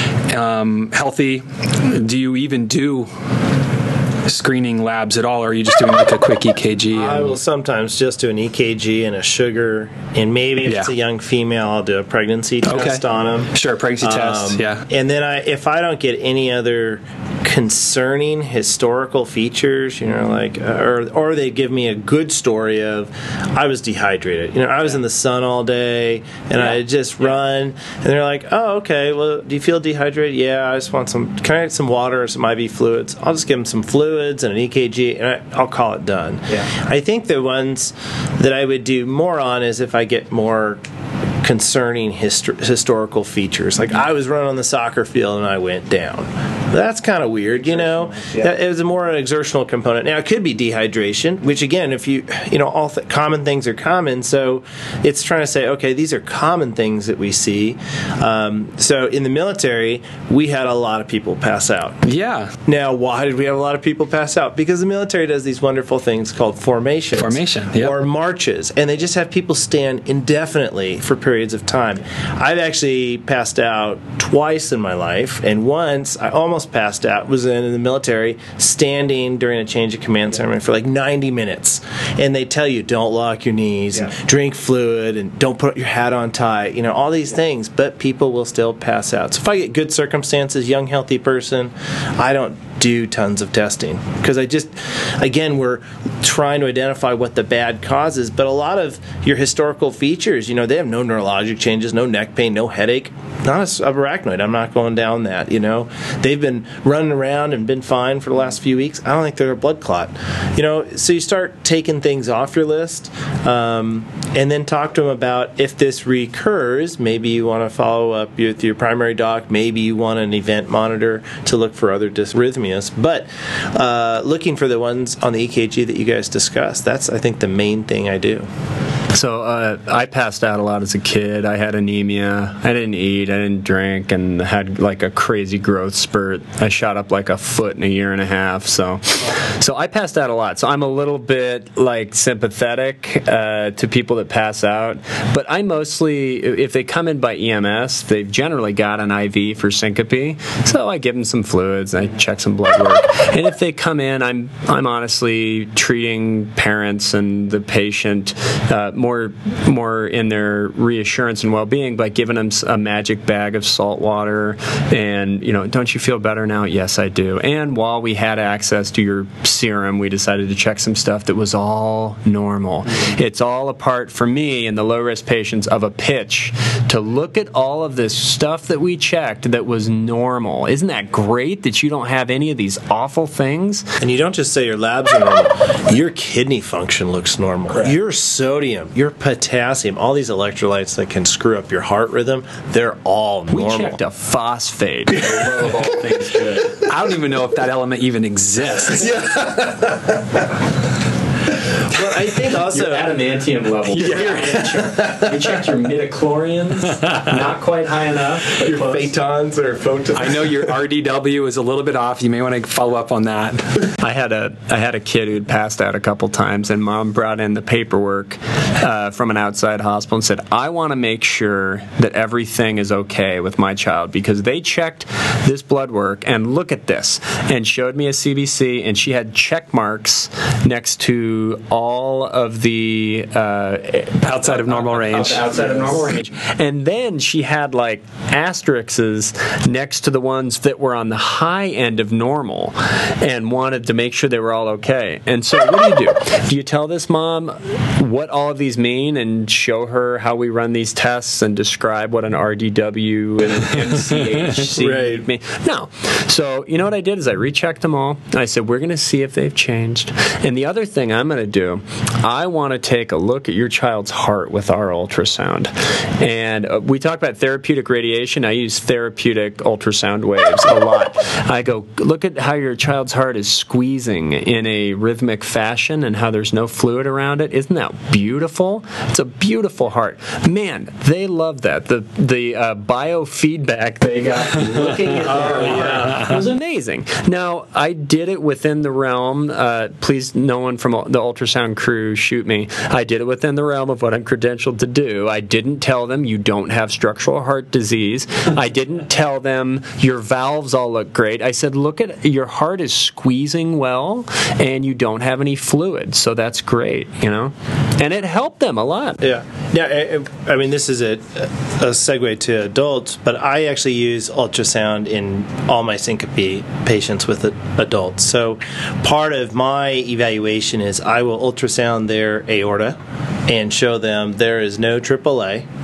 um, healthy, do you even do screening labs at all, or are you just doing like a quick E K G? I will sometimes just do an E K G and a sugar, and maybe if yeah. it's a young female, I'll do a pregnancy test okay. on them. Sure, pregnancy um, test, yeah. And then I, if I don't get any other concerning historical features, you know, like, uh, or or they give me a good story of, I was dehydrated. You know, I was yeah. in the sun all day, and yeah. I just yeah. run, and they're like, oh, okay, well, do you feel dehydrated? Yeah, I just want some, can I get some water or some I V fluids? I'll just give them some fluids and an E K G, and I, I'll call it done. Yeah. I think the ones that I would do more on is if I get more concerning hist- historical features. Like I was running on the soccer field and I went down. That's kind of weird, you know. Yeah. It was a more an exertional component. Now it could be dehydration, which again, if you you know all th- common things are common, so it's trying to say, okay, these are common things that we see. Um, so in the military, we had a lot of people pass out. Yeah. Now, why did we have a lot of people pass out? Because the military does these wonderful things called formations. Formation, yep. Or marches. And they just have people stand indefinitely for periods of time. I've actually passed out twice in my life, and once I almost passed out, was in the military, standing during a change of command ceremony for like ninety minutes. And they tell you, don't lock your knees, Yeah. and drink fluid, and don't put your hat on tight, you know, all these things. But people will still pass out. So if I get good circumstances, young, healthy person, I don't do tons of testing because I just, again, we're trying to identify what the bad cause is, but a lot of your historical features, you know, they have no neurologic changes, no neck pain, no headache, not a subarachnoid. I'm not going down that, you know. They've been running around and been fine for the last few weeks. I don't think they're a blood clot, you know. So you start taking things off your list, um, and then talk to them about if this recurs, maybe you want to follow up with your primary doc, maybe you want an event monitor to look for other dysrhythmias. But uh, looking for the ones on the E K G that you guys discussed, that's, I think, the main thing I do. So uh, I passed out a lot as a kid. I had anemia. I didn't eat. I didn't drink, and had like a crazy growth spurt. I shot up like a foot in a year and a half. So, so I passed out a lot. So I'm a little bit like sympathetic uh, to people that pass out. But I mostly, if they come in by E M S, they've generally got an I V for syncope. So I give them some fluids. I check some blood work. And if they come in, I'm I'm honestly treating parents and the patient uh, more more in their reassurance and well-being by giving them a magic bag of salt water and, you know, don't you feel better now? Yes, I do. And while we had access to your serum, we decided to check some stuff that was all normal. It's all a part, for me, in the low-risk patients, of a pitch to look at all of this stuff that we checked that was normal. Isn't that great that you don't have any of these awful things? And you don't just say your labs are normal. Your kidney function looks normal. Correct. Your sodium, your potassium, all these electrolytes that can screw up your heart rhythm, they're all normal. We checked a phosphate. Above all things good. I don't even know if that element even exists. Well, I think also your adamantium level. Yeah. We checked your midichlorians, not quite high enough. Your close. photons or photons. I know your R D W is a little bit off. You may want to follow up on that. I had a I had a kid who'd passed out a couple times, and mom brought in the paperwork uh, from an outside hospital and said, I want to make sure that everything is okay with my child, because they checked this blood work and look at this, and showed me a C B C, and she had check marks next to all of the uh, Outside of normal range. outside of normal range, and then she had like asterisks next to the ones that were on the high end of normal, and wanted to make sure they were all okay. And so what do you do? Do you tell this mom what all of these mean and show her how we run these tests and describe what an R D W and an M C H C Right. mean? No. So you know what I did is I rechecked them all. I said, we're going to see if they've changed. And the other thing I'm going to do, I want to take a look at your child's heart with our ultrasound. And uh, we talk about therapeutic radiation. I use therapeutic ultrasound waves a lot. I go, look at how your child's heart is squeezing in a rhythmic fashion and how there's no fluid around it. Isn't that beautiful? It's a beautiful heart. Man, they love that. The the uh, biofeedback they got looking at their heart was amazing. Now, I did it within the realm. Uh, please, no one from the ultrasound crew shoot me. I did it within the realm of what I'm credentialed to do. I didn't tell them you don't have structural heart disease. I didn't tell them your valves all look great. I said, look at your heart is squeezing well and you don't have any fluid, so that's great, you know? And it helped them a lot. Yeah. Now, I, I mean, this is a, a segue to adults, but I actually use ultrasound in all my syncope patients with adults. So part of my evaluation is I will ultrasound their aorta and show them there is no triple A.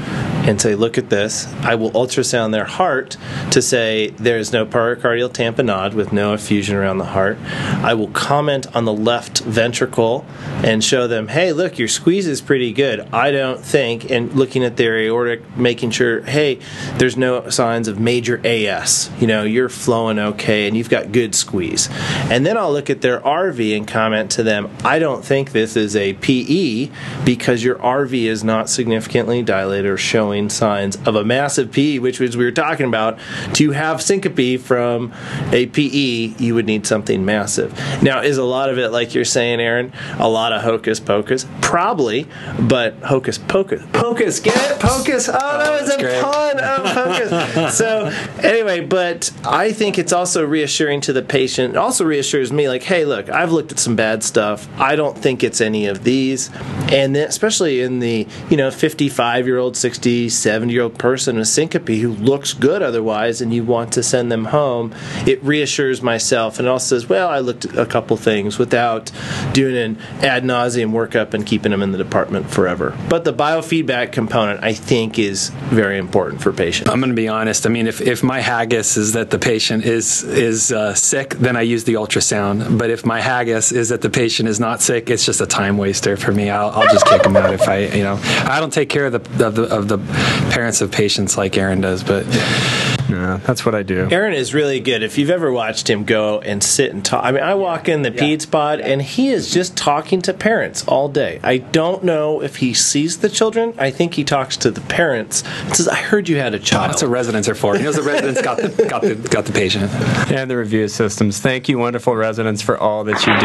and say, look at this. I will ultrasound their heart to say there's no pericardial tamponade with no effusion around the heart. I will comment on the left ventricle and show them, hey, look, your squeeze is pretty good. I don't think, and looking at their aortic, making sure, hey, there's no signs of major A S. You know, you're flowing okay and you've got good squeeze. And then I'll look at their R V and comment to them, I don't think this is a P E because your R V is not significantly dilated or showing signs of a massive P E, which was we were talking about. To have syncope from a P E, you would need something massive. Now, is a lot of it, like you're saying, Aaron, a lot of hocus pocus? Probably, but hocus pocus. Pocus, get it? Pocus. Oh, that was a great. pun. Oh, pocus. So, anyway, but I think it's also reassuring to the patient. It also reassures me, like, hey, look, I've looked at some bad stuff. I don't think it's any of these. And then, especially in the, you know, fifty-five-year-old, sixty, seventy-year-old person with syncope who looks good otherwise and you want to send them home, it reassures myself. And it also says, well, I looked at a couple things without doing an ad nauseum workup and keeping them in the department forever. But the biofeedback component, I think, is very important for patients. I'm going to be honest. I mean, if, if my haggis is that the patient is is uh, sick, then I use the ultrasound. But if my haggis is that the patient is not sick, it's just a time waster for me. I'll, I'll just kick them out if I, you know, I don't take care of the of the of the parents of patients like Aaron does, but. Yeah, that's what I do. Aaron is really good. If you've ever watched him go and sit and talk, I mean, I walk in the yeah. peds pod, and he is just talking to parents all day. I don't know if he sees the children. I think he talks to the parents. He says, I heard you had a child. That's what residents are for. He knows the residents got the, got the, got the patient. And the review systems. Thank you, wonderful residents, for all that you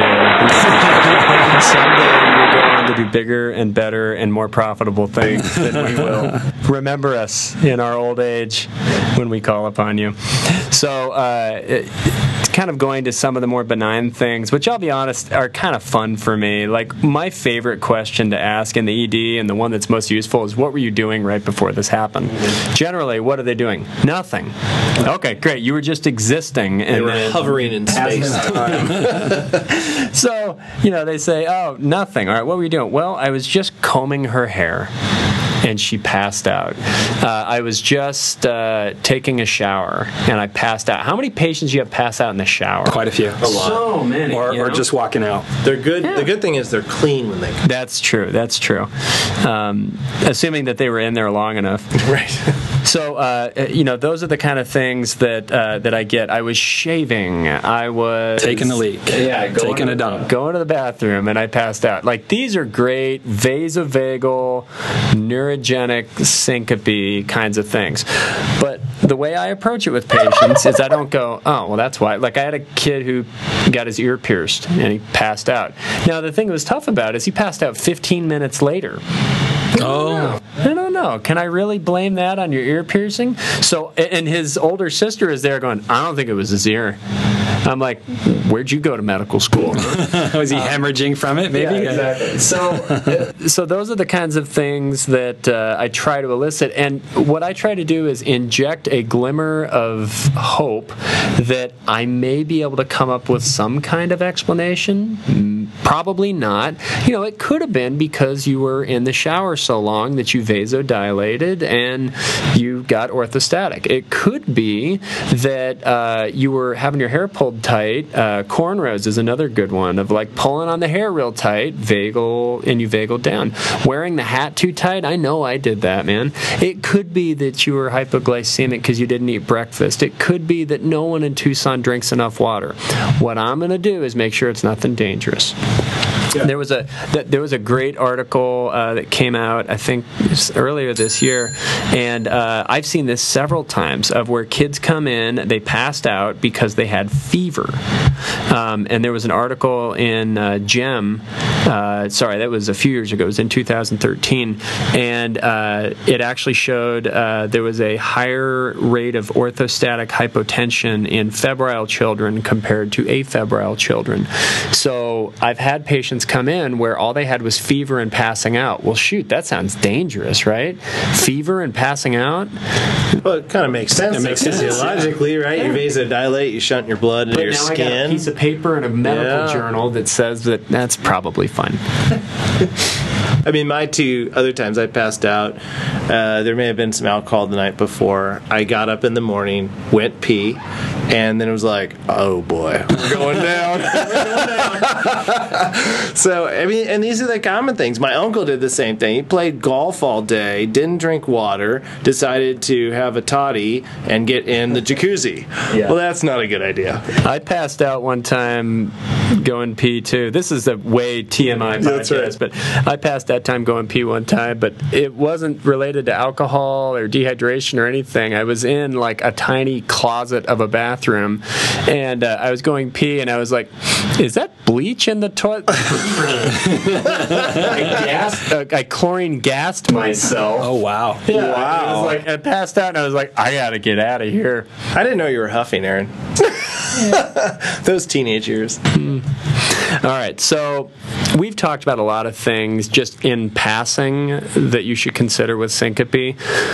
do. Someday you'll go on to do bigger and better and more profitable things than we will. Remember us in our old age when we call upon you. So uh, it, it's kind of going to some of the more benign things, which I'll be honest are kind of fun for me. Like, my favorite question to ask in the E D, and the one that's most useful, is what were you doing right before this happened? Generally, what are they doing? Nothing. Okay, great. You were just existing. And they were then hovering in space. So, you know, they say, oh, nothing. All right, what were you doing? Well, I was just combing her hair. And she passed out. Uh, I was just uh, taking a shower, and I passed out. How many patients do you have pass out in the shower? Quite a few. A lot. So many. Or, you or know? just walking out. They're good. Yeah. The good thing is they're clean when they come. That's true. That's true. Um, assuming that they were in there long enough. Right. So, uh, you know, those are the kind of things that uh, that I get. I was shaving. I was taking a leak. Yeah, going taking to, a dump. Going to the bathroom, and I passed out. Like, these are great vasovagal, neurogenic, syncope kinds of things. But the way I approach it with patients is I don't go, oh, well, that's why. Like, I had a kid who got his ear pierced, and he passed out. Now, the thing that was tough about it is he passed out fifteen minutes later. Oh. I don't know. Can I really blame that on your ear piercing? So, and his older sister is there going, I don't think it was his ear. I'm like, where'd you go to medical school? Was he um, hemorrhaging from it, maybe? Yeah, exactly. So, uh, so those are the kinds of things that uh, I try to elicit. And what I try to do is inject a glimmer of hope that I may be able to come up with some kind of explanation. Probably not. You know, it could have been because you were in the shower so long that you vasodilated and you got orthostatic. It could be that uh, you were having your hair pulled tight. Uh, cornrows is another good one, of like pulling on the hair real tight, vagal, and you vagal down. Wearing the hat too tight, I know I did that, man. It could be that you were hypoglycemic because you didn't eat breakfast. It could be that no one in Tucson drinks enough water. What I'm going to do is make sure it's nothing dangerous. Yeah. There was a there was a great article uh, that came out, I think, earlier this year, and uh, I've seen this several times, of where kids come in, they passed out because they had fever. Um, and there was an article in uh, GEM, uh, sorry, that was a few years ago, it was in two thousand thirteen, and uh, it actually showed uh, there was a higher rate of orthostatic hypotension in febrile children compared to afebrile children. So I've had patients come in where all they had was fever and passing out. Well, shoot, that sounds dangerous, right? Fever and passing out? Well, it kind of makes sense. It makes sense. Physiologically, right? Yeah. You vasodilate, you shunt your blood into But your now skin. I got a piece of paper in a medical Yeah. journal that says that that's probably fine. I mean, my two other times I passed out, uh, there may have been some alcohol the night before. I got up in the morning, went pee, and then it was like, oh boy, we're going down. We're going down. So, I mean, and these are the common things. My uncle did the same thing. He played golf all day, didn't drink water, decided to have a toddy and get in the jacuzzi. Yeah. Well, that's not a good idea. I passed out one time going pee too. This is a way T M I podcast, right. But I passed that time going pee one time, but it wasn't related to alcohol or dehydration or anything. I was in like a tiny closet of a bathroom, and uh, I was going pee, and I was like, is that bleach in the toilet? I, gassed, uh, I chlorine gassed myself. Oh, wow. Yeah, wow. I, was like, I passed out, and I was like, I got to get out of here. I didn't know you were huffing, Aaron. Those teenage years. Mm. All right, so we've talked about a lot of things just in passing that you should consider with syncope.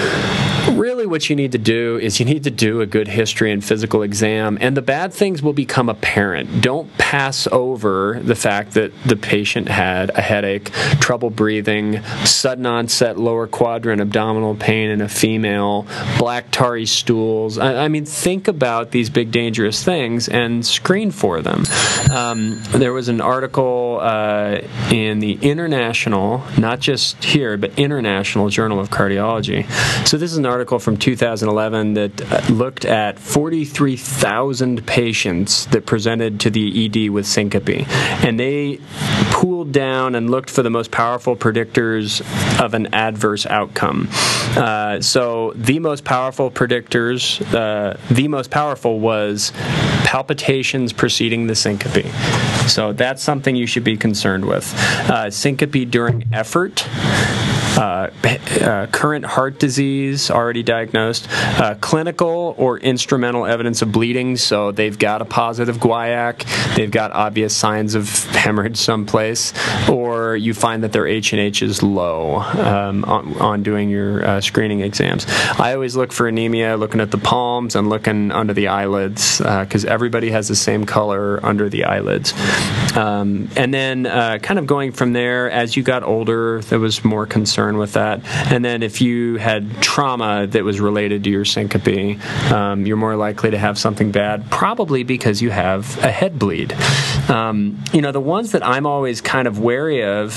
Really what you need to do is you need to do a good history and physical exam, and the bad things will become apparent. Don't pass over the fact that the patient had a headache, trouble breathing, sudden onset lower quadrant abdominal pain in a female, black tarry stools. I, I mean, think about these big dangerous things and screen for them. Um, there was an article uh, in the International, not just here, but International Journal of Cardiology. So this is an article from two thousand eleven that looked at forty-three thousand patients that presented to the E D with syncope, and they pooled down and looked for the most powerful predictors of an adverse outcome. Uh, so the most powerful predictors, uh, the most powerful was palpitations preceding the syncope. So that's something you should be concerned with. Uh, syncope during effort. Uh, uh, current heart disease already diagnosed, uh, clinical or instrumental evidence of bleeding, so they've got a positive guaiac, they've got obvious signs of hemorrhage someplace, or you find that their H and H is low um, on, on doing your uh, screening exams. I always look for anemia looking at the palms and looking under the eyelids, because uh, everybody has the same color under the eyelids. Um, and then uh, kind of going from there, as you got older, there was more concern with that. And then if you had trauma that was related to your syncope, um, you're more likely to have something bad, probably because you have a head bleed. Um, you know, the ones that I'm always kind of wary of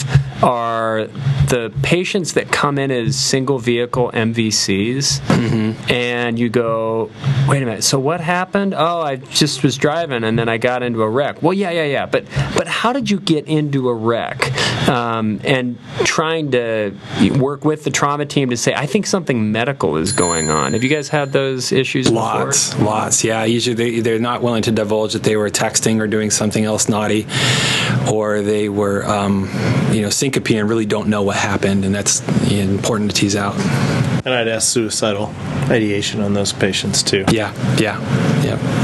are the patients that come in as single vehicle M V Cs, mm-hmm. and you go, wait a minute, so what happened? Oh, I just was driving and then I got into a wreck. Well, yeah, yeah, yeah, but but how did you get into a wreck? Um, and trying to work with the trauma team to say, I think something medical is going on. Have you guys had those issues lots, before? Lots, yeah. Usually they, they're not willing to divulge that they were texting or doing something else naughty, or they were, um, you know, syncope and really don't know what happened, and that's you know, important to tease out. And I'd ask suicidal ideation on those patients too. Yeah, yeah, yeah.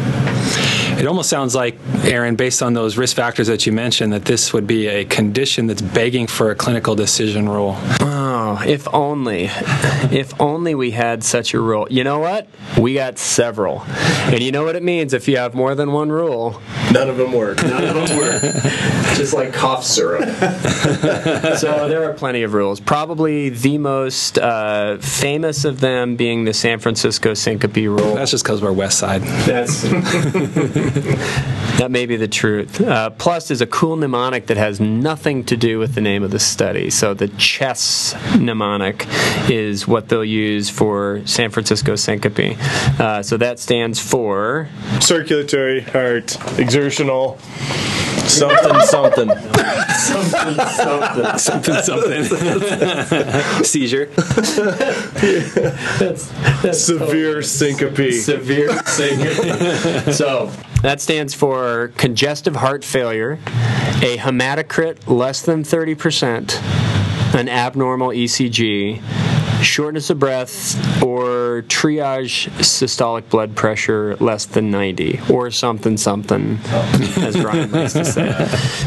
It almost sounds like, Aaron, based on those risk factors that you mentioned, that this would be a condition that's begging for a clinical decision rule. Oh, if only. If only we had such a rule. You know what? We got several. And you know what it means if you have more than one rule? None of them work. None of them work. Just like cough syrup. So there are plenty of rules. Probably the most uh, famous of them being the San Francisco syncope rule. That's just because we're West Side. That's... That may be the truth. Uh, plus is a cool mnemonic that has nothing to do with the name of the study. So the CHESS mnemonic is what they'll use for San Francisco syncope. Uh, so that stands for... Circulatory, heart, exertional, something, something. something, something. Something, something. Seizure. That's, that's Severe totally syncope. Severe syncope. So that stands for congestive heart failure, a hematocrit less than thirty percent, an abnormal E C G, shortness of breath, or triage systolic blood pressure less than ninety, or something, something, as Brian likes to say. So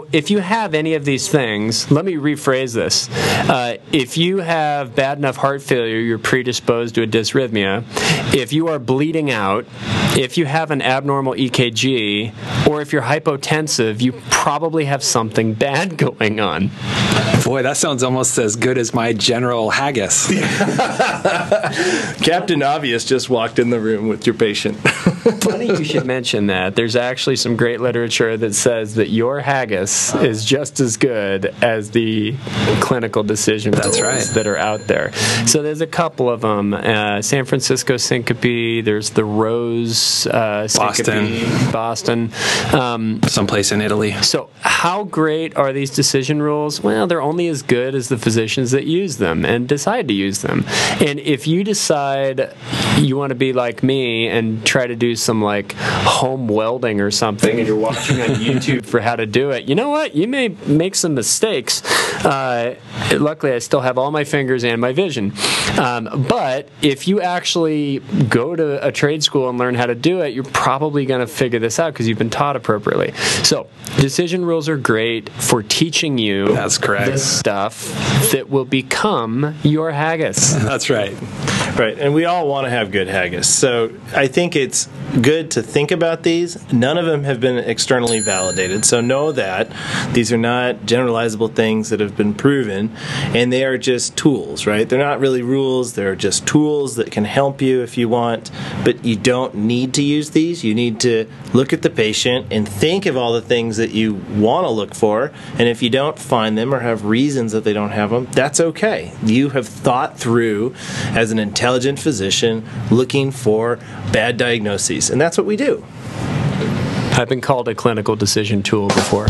So if you have any of these things, let me rephrase this. Uh, if you have bad enough heart failure, you're predisposed to a dysrhythmia. If you are bleeding out, if you have an abnormal E K G, or if you're hypotensive, you probably have something bad going on. Boy, that sounds almost as good as my General Haggis. Captain Obvious just walked in the room with your patient. Funny you should mention that. There's actually some great literature that says that your haggis is just as good as the clinical decision That's rules right. that are out there. So there's a couple of them. Uh, San Francisco syncope. There's the Rose uh, syncope. Boston. Um, Someplace in Italy. So how great are these decision rules? Well, they're only as good as the physicians that use them and decide to use them. And if you decide you want to be like me and try to do some like home welding or something, and you're watching on YouTube for how to do it, you know what? You may make some mistakes. Uh, luckily, I still have all my fingers and my vision. Um, but if you actually go to a trade school and learn how to do it, you're probably going to figure this out because you've been taught appropriately. So decision rules are great for teaching you That's correct. this stuff that will become your haggis. That's right. Right, and we all want to have good haggis. So I think it's good to think about these. None of them have been externally validated, so know that these are not generalizable things that have been proven, and they are just tools, right? They're not really rules. They're just tools that can help you if you want, but you don't need to use these. You need to look at the patient and think of all the things that you want to look for, and if you don't find them or have reasons that they don't have them, that's okay. You have thought through as an intelligent intelligent physician looking for bad diagnoses, and that's what we do. I've been called a clinical decision tool before.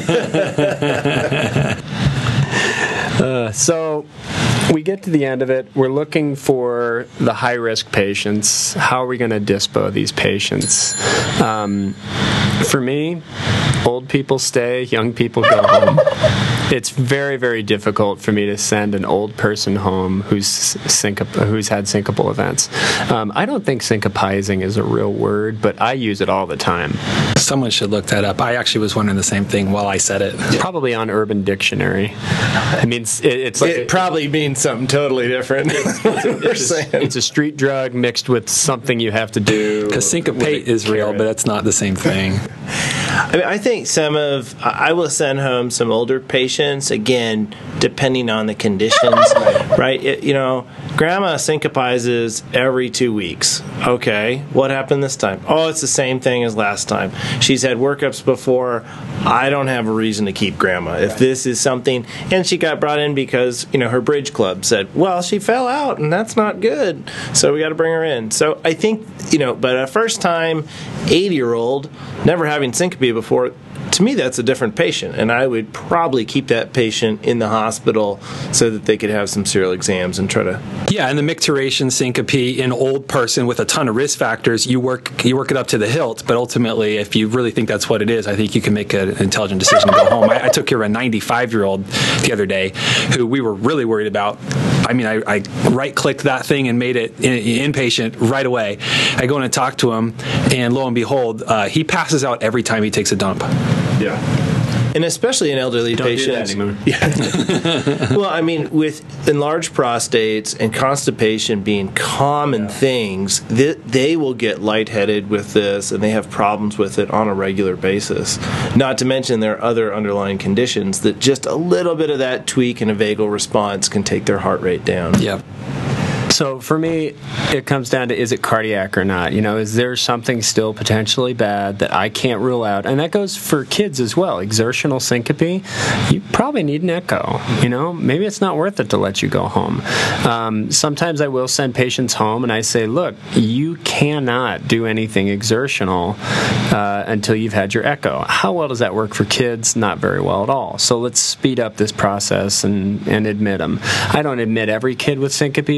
uh, so we get to the end of it. We're looking for the high-risk patients. How are we going to dispo these patients? Um, for me, old people stay, young people go home. It's very, very difficult for me to send an old person home who's syncop- who's had syncopal events. Um, I don't think syncopizing is a real word, but I use it all the time. Someone should look that up. I actually was wondering the same thing while I said it. Probably on Urban Dictionary. I mean, it's, it's like It probably means something totally different. We're it's, saying. a, it's a street drug mixed with something you have to do. Because syncopate is real, but it's not the same thing. I mean, I think some of I will send home some older patients, again, depending on the conditions, right? It, you know, grandma syncopizes every two weeks. Okay, what happened this time? Oh, it's the same thing as last time. She's had workups before. I don't have a reason to keep grandma. If this is something, and she got brought in because, you know, her bridge club said, well, she fell out and that's not good, so we got to bring her in. So I think, you know, but a first time eighty year old never having syncope before, to me that's a different patient, and I would probably keep that patient in the hospital so that they could have some serial exams and try to. Yeah, and the micturition syncope in old person with a ton of risk factors, you work you work it up to the hilt, but ultimately, if you really think that's what it is, I think you can make an intelligent decision to go home. I, I took care of a ninety-five-year-old the other day who we were really worried about. I mean, I, I right-clicked that thing and made it in, inpatient right away. I go in and talk to him, and lo and behold, uh, he passes out every time he takes a dump. Yeah. And especially in elderly Don't patients. do that anymore. Yeah. Well, I mean, with enlarged prostates and constipation being common yeah. things, they, they will get lightheaded with this, and they have problems with it on a regular basis. Not to mention there are other underlying conditions that just a little bit of that tweak in a vagal response can take their heart rate down. Yeah. So for me, it comes down to, is it cardiac or not? You know, is there something still potentially bad that I can't rule out? And that goes for kids as well. Exertional syncope, you probably need an echo. You know, maybe it's not worth it to let you go home. Um, sometimes I will send patients home and I say, look, you cannot do anything exertional uh, until you've had your echo. How well does that work for kids? Not very well at all. So let's speed up this process and, and admit them. I don't admit every kid with syncope, but if it's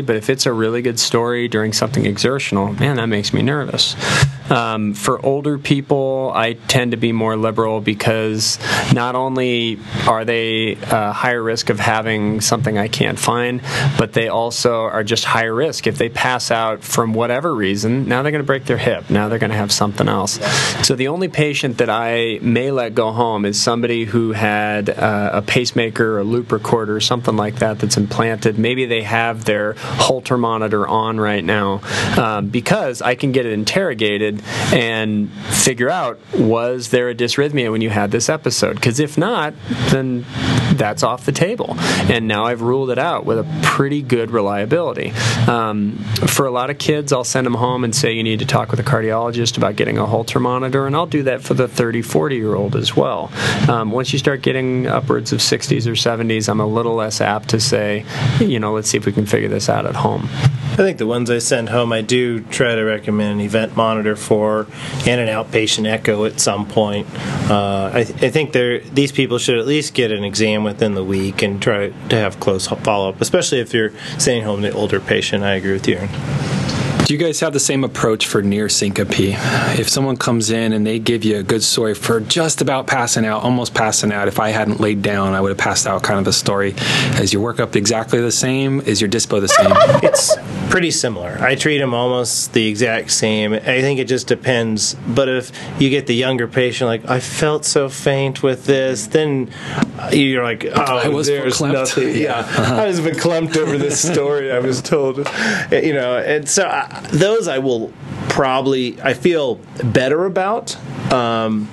that's a really good story during something exertional, man, that makes me nervous. Um, for older people, I tend to be more liberal because not only are they uh, higher risk of having something I can't find, but they also are just higher risk. If they pass out from whatever reason, now they're going to break their hip. Now they're going to have something else. So the only patient that I may let go home is somebody who had uh, a pacemaker, a loop recorder, something like that that's implanted. Maybe they have their Holter monitor on right now um, because I can get it interrogated and figure out, was there a dysrhythmia when you had this episode? Because if not, then that's off the table. And now I've ruled it out with a pretty good reliability. Um, for a lot of kids, I'll send them home and say you need to talk with a cardiologist about getting a Holter monitor, and I'll do that for the thirty, forty-year-old as well. Um, once you start getting upwards of sixties or seventies, I'm a little less apt to say, you know, let's see if we can figure this out at home. I think the ones I send home, I do try to recommend an event monitor for and an outpatient echo at some point. Uh, I, th- I think they're, these people should at least get an exam within the week and try to have close follow-up, especially if you're sending home the older patient. I agree with you, Aaron. Do you guys have the same approach for near syncope? If someone comes in and they give you a good story for just about passing out, almost passing out, if I hadn't laid down, I would have passed out kind of a story. Is your workup exactly the same? Is your dispo the same? It's pretty similar. I treat them almost the exact same. I think it just depends. But if you get the younger patient, like, I felt so faint with this, then you're like, oh, I was there's verklempt. nothing. Yeah, uh-huh. I was verklempt over this story, I was told. You know, and so I, those I will probably, I feel better about, um,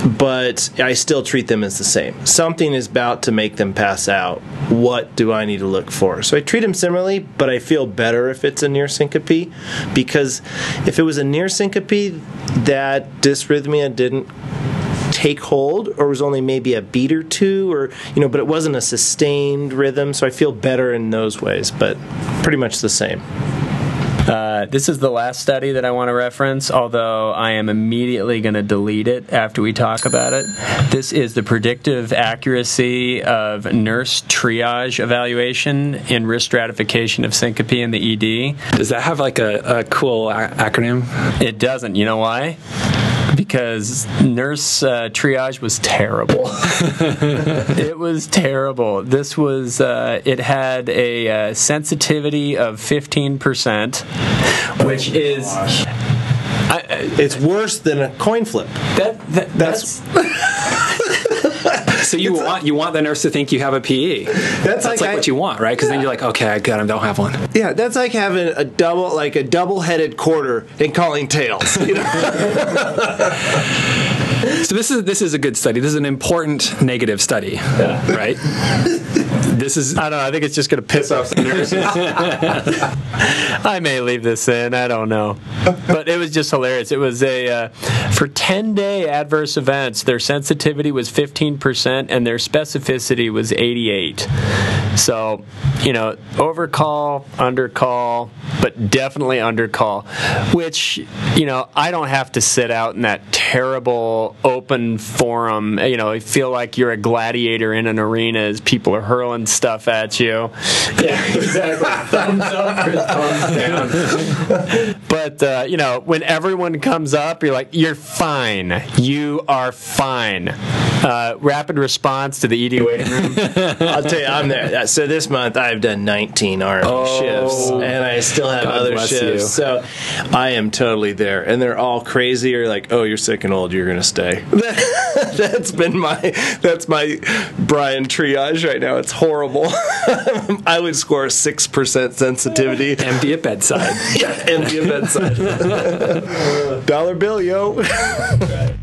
but I still treat them as the same. Something is about to make them pass out. What do I need to look for? So I treat them similarly, but I feel better if it's a near syncope, because if it was a near syncope, that dysrhythmia didn't take hold, or was only maybe a beat or two, or, you know, but it wasn't a sustained rhythm, so I feel better in those ways, but pretty much the same. Uh, this is the last study that I want to reference, although I am immediately going to delete it after we talk about it. This is the predictive accuracy of nurse triage evaluation in risk stratification of syncope in the E D. Does that have like a, a cool a- acronym? It doesn't. You know why? Because nurse uh, triage was terrible. It was terrible. This was, uh, it had a uh, sensitivity of fifteen percent, which is... I, it's worse than a coin flip. That, that That's... So you It's want a, you want the nurse to think you have a P E. That's, That's like, like I, what you want, right? Because yeah. then you're like, okay, I got him, don't have one. Yeah, that's like having a double, like a double-headed quarter and calling tails. You know? So this is this is a good study. This is an important negative study, yeah. right? This is. I don't know. I think it's just going to piss off the nurses. I may leave this in. I don't know. But it was just hilarious. It was a uh, for ten-day adverse events. Their sensitivity was fifteen percent, and their specificity was eighty-eight. So, you know, overcall, undercall, but definitely undercall. Which, you know, I don't have to sit out in that terrible open forum. You know, I feel like you're a gladiator in an arena as people are hurling stuff at you. Yeah, exactly. Thumbs up or thumbs down. But, uh, you know, when everyone comes up, you're like, you're fine. You are fine. Uh, rapid response to the E D waiting room. I'll tell you, I'm there. So this month I've done nineteen R N oh, shifts, and I still have God other bless shifts. You. So I am totally there, and they're all crazy. Or like, oh, you're sick and old, you're gonna stay. That's been my that's my Brian triage right now. It's horrible. I would score a six percent sensitivity. Empty at bedside. Yeah, empty at bedside. Dollar bill, yo. Right.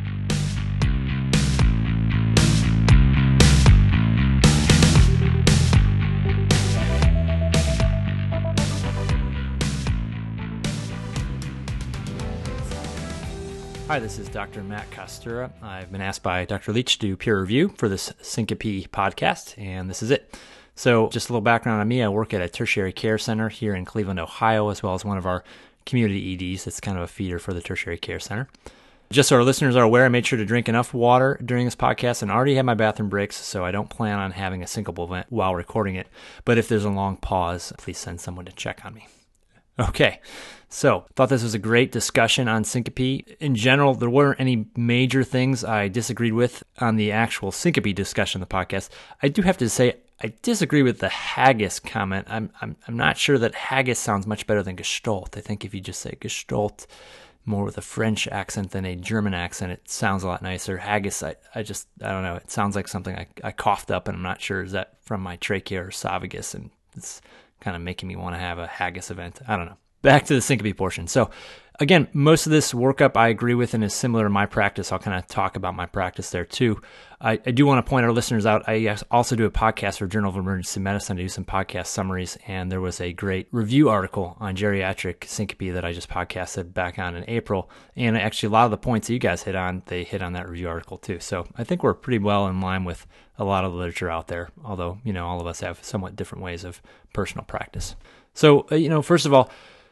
Hi, this is Doctor Matt Costura. I've been asked by Doctor Leach to do peer review for this Syncope podcast, and this is it. So just a little background on me. I work at a tertiary care center here in Cleveland, Ohio, as well as one of our community E Ds. It's kind of a feeder for the tertiary care center. Just so our listeners are aware, I made sure to drink enough water during this podcast and already had my bathroom breaks, so I don't plan on having a syncopal event while recording it. But if there's a long pause, please send someone to check on me. Okay, so thought this was a great discussion on syncope. In general, there weren't any major things I disagreed with on the actual syncope discussion of the podcast. I do have to say I disagree with the haggis comment. I'm I'm I'm not sure that haggis sounds much better than gestalt. I think if you just say gestalt more with a French accent than a German accent, it sounds a lot nicer. Haggis, I, I just, I don't know. It sounds like something I, I coughed up, and I'm not sure, is that from my trachea or esophagus? And it's kind of making me want to have a haggis event. I don't know. Back to the syncope portion. So again, most of this workup I agree with and is similar to my practice. I'll kind of talk about my practice there too. I, I do want to point our listeners out. I also do a podcast for Journal of Emergency Medicine. I do some podcast summaries, and there was a great review article on geriatric syncope that I just podcasted back on in April. And actually, a lot of the points that you guys hit on, they hit on that review article too. So I think we're pretty well in line with a lot of the literature out there, although, you know, all of us have somewhat different ways of personal practice. So, you know, first of all,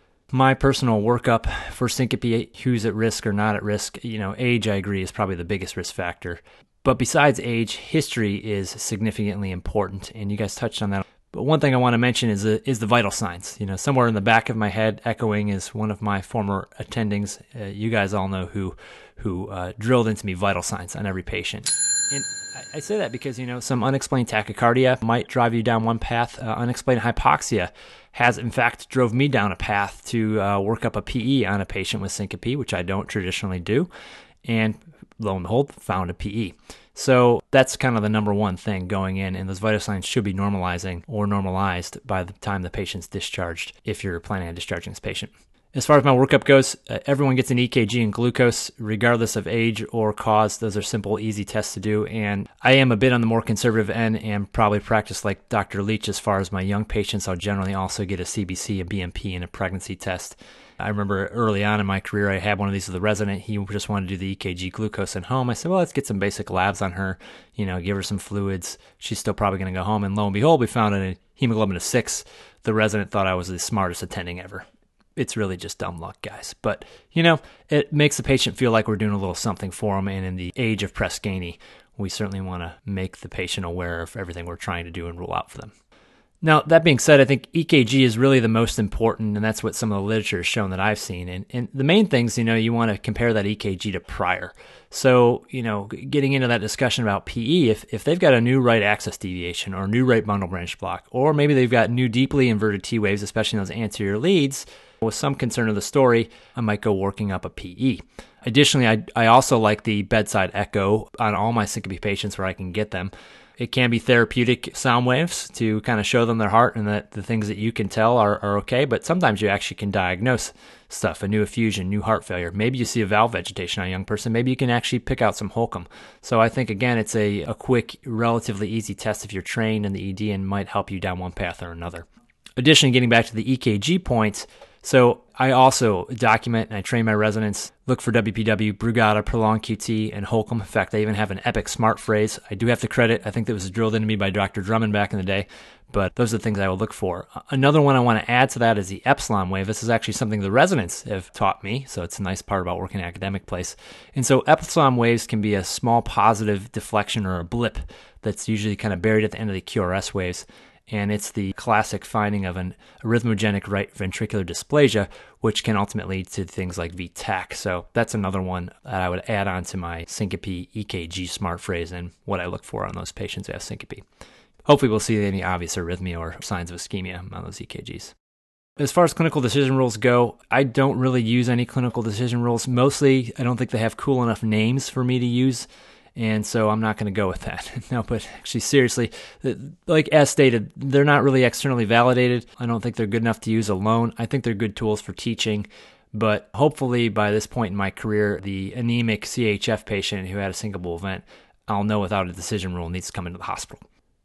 my personal workup for syncope, who's at risk or not at risk, you know, age, I agree, is probably the biggest risk factor. But besides age, history is significantly important, and you guys touched on that. But one thing I want to mention is the, is the vital signs. You know, somewhere in the back of my head, echoing is one of my former attendings. Uh, you guys all know who who uh, drilled into me vital signs on every patient. And I say that because, you know, some unexplained tachycardia might drive you down one path. Uh, unexplained hypoxia has, in fact, drove me down a path to uh, work up a P E on a patient with syncope, which I don't traditionally do. And lo and behold, found a P E. So that's kind of the number one thing going in, and those vital signs should be normalizing or normalized by the time the patient's discharged if you're planning on discharging this patient. As far as my workup goes, uh, everyone gets an E K G and glucose, regardless of age or cause. Those are simple, easy tests to do. And I am a bit on the more conservative end and probably practice like Doctor Leach as far as my young patients. I'll generally also get a C B C, a B M P, and a pregnancy test. I remember early on in my career, I had one of these with a resident. He just wanted to do the E K G glucose at home. I said, well, let's get some basic labs on her, you know, give her some fluids. She's still probably going to go home. And lo and behold, we found a hemoglobin of six. The resident thought I was the smartest attending ever. It's really just dumb luck, guys. But, you know, it makes the patient feel like we're doing a little something for them. And in the age of Press Ganey, we certainly want to make the patient aware of everything we're trying to do and rule out for them. Now, that being said, I think E K G is really the most important, and that's what some of the literature has shown that I've seen. And, and the main things, you know, you want to compare that E K G to prior. So, you know, getting into that discussion about P E, if, if they've got a new right axis deviation or new right bundle branch block, or maybe they've got new deeply inverted T waves, especially in those anterior leads, with some concern of the story, I might go working up a P E. Additionally, I, I also like the bedside echo on all my syncope patients where I can get them. It can be therapeutic sound waves to kind of show them their heart and that the things that you can tell are, are okay, but sometimes you actually can diagnose stuff, a new effusion, new heart failure. Maybe you see a valve vegetation on a young person. Maybe you can actually pick out some Holcomb. So I think, again, it's a, a quick, relatively easy test if you're trained in the E D and might help you down one path or another. Additionally, getting back to the E K G points, so I also document and I train my residents, look for W P W, Brugada, Prolonged Q T, and Holcomb. In fact, I even have an Epic Smart phrase. I do have to credit, I think that was drilled into me by Doctor Drummond back in the day, but those are the things I will look for. Another one I want to add to that is the Epsilon wave. This is actually something the residents have taught me, so it's a nice part about working in an academic place. And so Epsilon waves can be a small positive deflection or a blip that's usually kind of buried at the end of the Q R S waves. And it's the classic finding of an arrhythmogenic right ventricular dysplasia, which can ultimately lead to things like V TAC. So that's another one that I would add on to my syncope E K G smart phrase and what I look for on those patients who have syncope. Hopefully we'll see any obvious arrhythmia or signs of ischemia on those E K Gs. As far as clinical decision rules go, I don't really use any clinical decision rules. Mostly, I don't think they have cool enough names for me to use. And so I'm not going to go with that. No, but actually, seriously, like as stated, they're not really externally validated. I don't think they're good enough to use alone. I think they're good tools for teaching. But hopefully by this point in my career, the anemic C H F patient who had a syncopal event, I'll know without a decision rule needs to come into the hospital.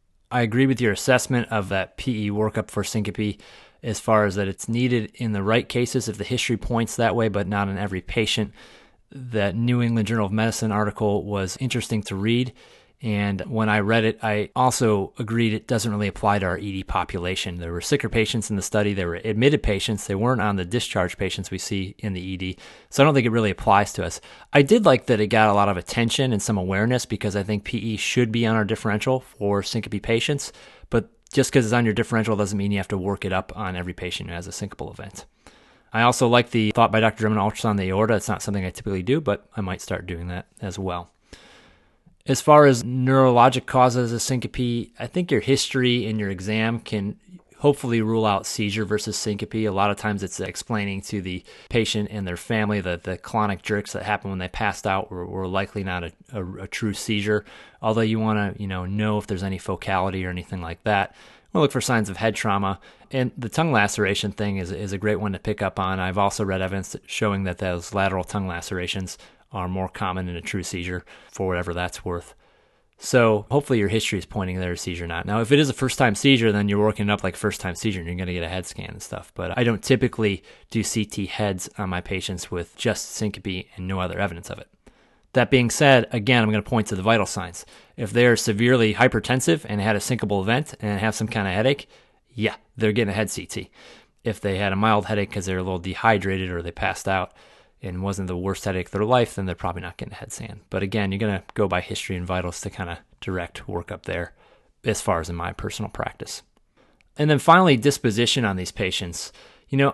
I agree with your assessment of that P E workup for syncope as far as that it's needed in the right cases if the history points that way, but not in every patient. That New England Journal of Medicine article was interesting to read. And when I read it, I also agreed it doesn't really apply to our E D population. There were sicker patients in the study. There were admitted patients. They weren't on the discharge patients we see in the E D. So I don't think it really applies to us. I did like that it got a lot of attention and some awareness because I think P E should be on our differential for syncope patients. But just because it's on your differential doesn't mean you have to work it up on every patient who has a syncopal event. I also like the thought by Doctor Drummond ultrasound the aorta. It's not something I typically do, but I might start doing that as well. As far as neurologic causes of syncope, I think your history and your exam can hopefully rule out seizure versus syncope. A lot of times it's explaining to the patient and their family that the clonic jerks that happen when they passed out were, were likely not a, a, a true seizure. Although you want to, you know, know if there's any focality or anything like that. We'll look for signs of head trauma. And the tongue laceration thing is, is a great one to pick up on. I've also read evidence showing that those lateral tongue lacerations are more common in a true seizure, for whatever that's worth. So hopefully your history is pointing there to seizure or not. Now, if it is a first-time seizure, then you're working it up like first-time seizure and you're going to get a head scan and stuff. But I don't typically do C T heads on my patients with just syncope and no other evidence of it. That being said, again, I'm going to point to the vital signs. If they're severely hypertensive and had a syncopal event and have some kind of headache, yeah, they're getting a head C T. If they had a mild headache because they're a little dehydrated or they passed out and wasn't the worst headache of their life, then they're probably not getting a head scan. But again, you're going to go by history and vitals to kind of direct work up there as far as in my personal practice. And then finally, disposition on these patients. You know,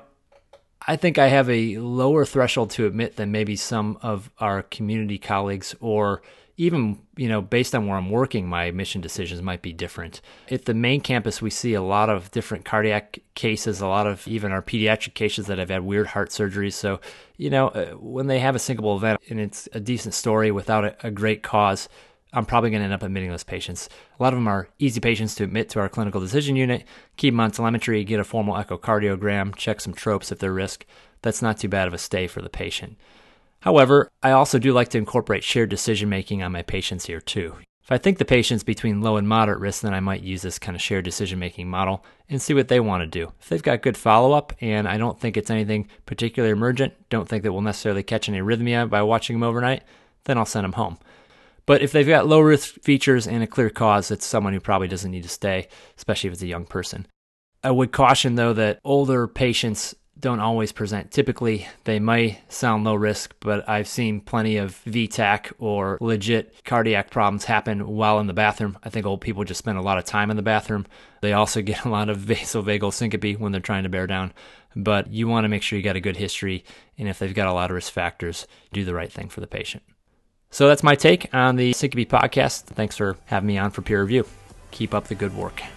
I think I have a lower threshold to admit than maybe some of our community colleagues, or even, you know, based on where I'm working, my admission decisions might be different. At the main campus, we see a lot of different cardiac cases, a lot of even our pediatric cases that have had weird heart surgeries. So, you know, when they have a syncopal event and it's a decent story without a, a great cause, I'm probably going to end up admitting those patients. A lot of them are easy patients to admit to our clinical decision unit, keep them on telemetry, get a formal echocardiogram, check some tropes if they're risk. That's not too bad of a stay for the patient. However, I also do like to incorporate shared decision-making on my patients here too. If I think the patient's between low and moderate risk, then I might use this kind of shared decision-making model and see what they want to do. If they've got good follow-up and I don't think it's anything particularly emergent, don't think that we'll necessarily catch an arrhythmia by watching them overnight, then I'll send them home. But if they've got low-risk features and a clear cause, it's someone who probably doesn't need to stay, especially if it's a young person. I would caution, though, that older patients don't always present. Typically, they may sound low risk, but I've seen plenty of V TAC or legit cardiac problems happen while in the bathroom. I think old people just spend a lot of time in the bathroom. They also get a lot of vasovagal syncope when they're trying to bear down. But you want to make sure you got a good history, and if they've got a lot of risk factors, do the right thing for the patient. So that's my take on the Syncope podcast. Thanks for having me on for peer review. Keep up the good work.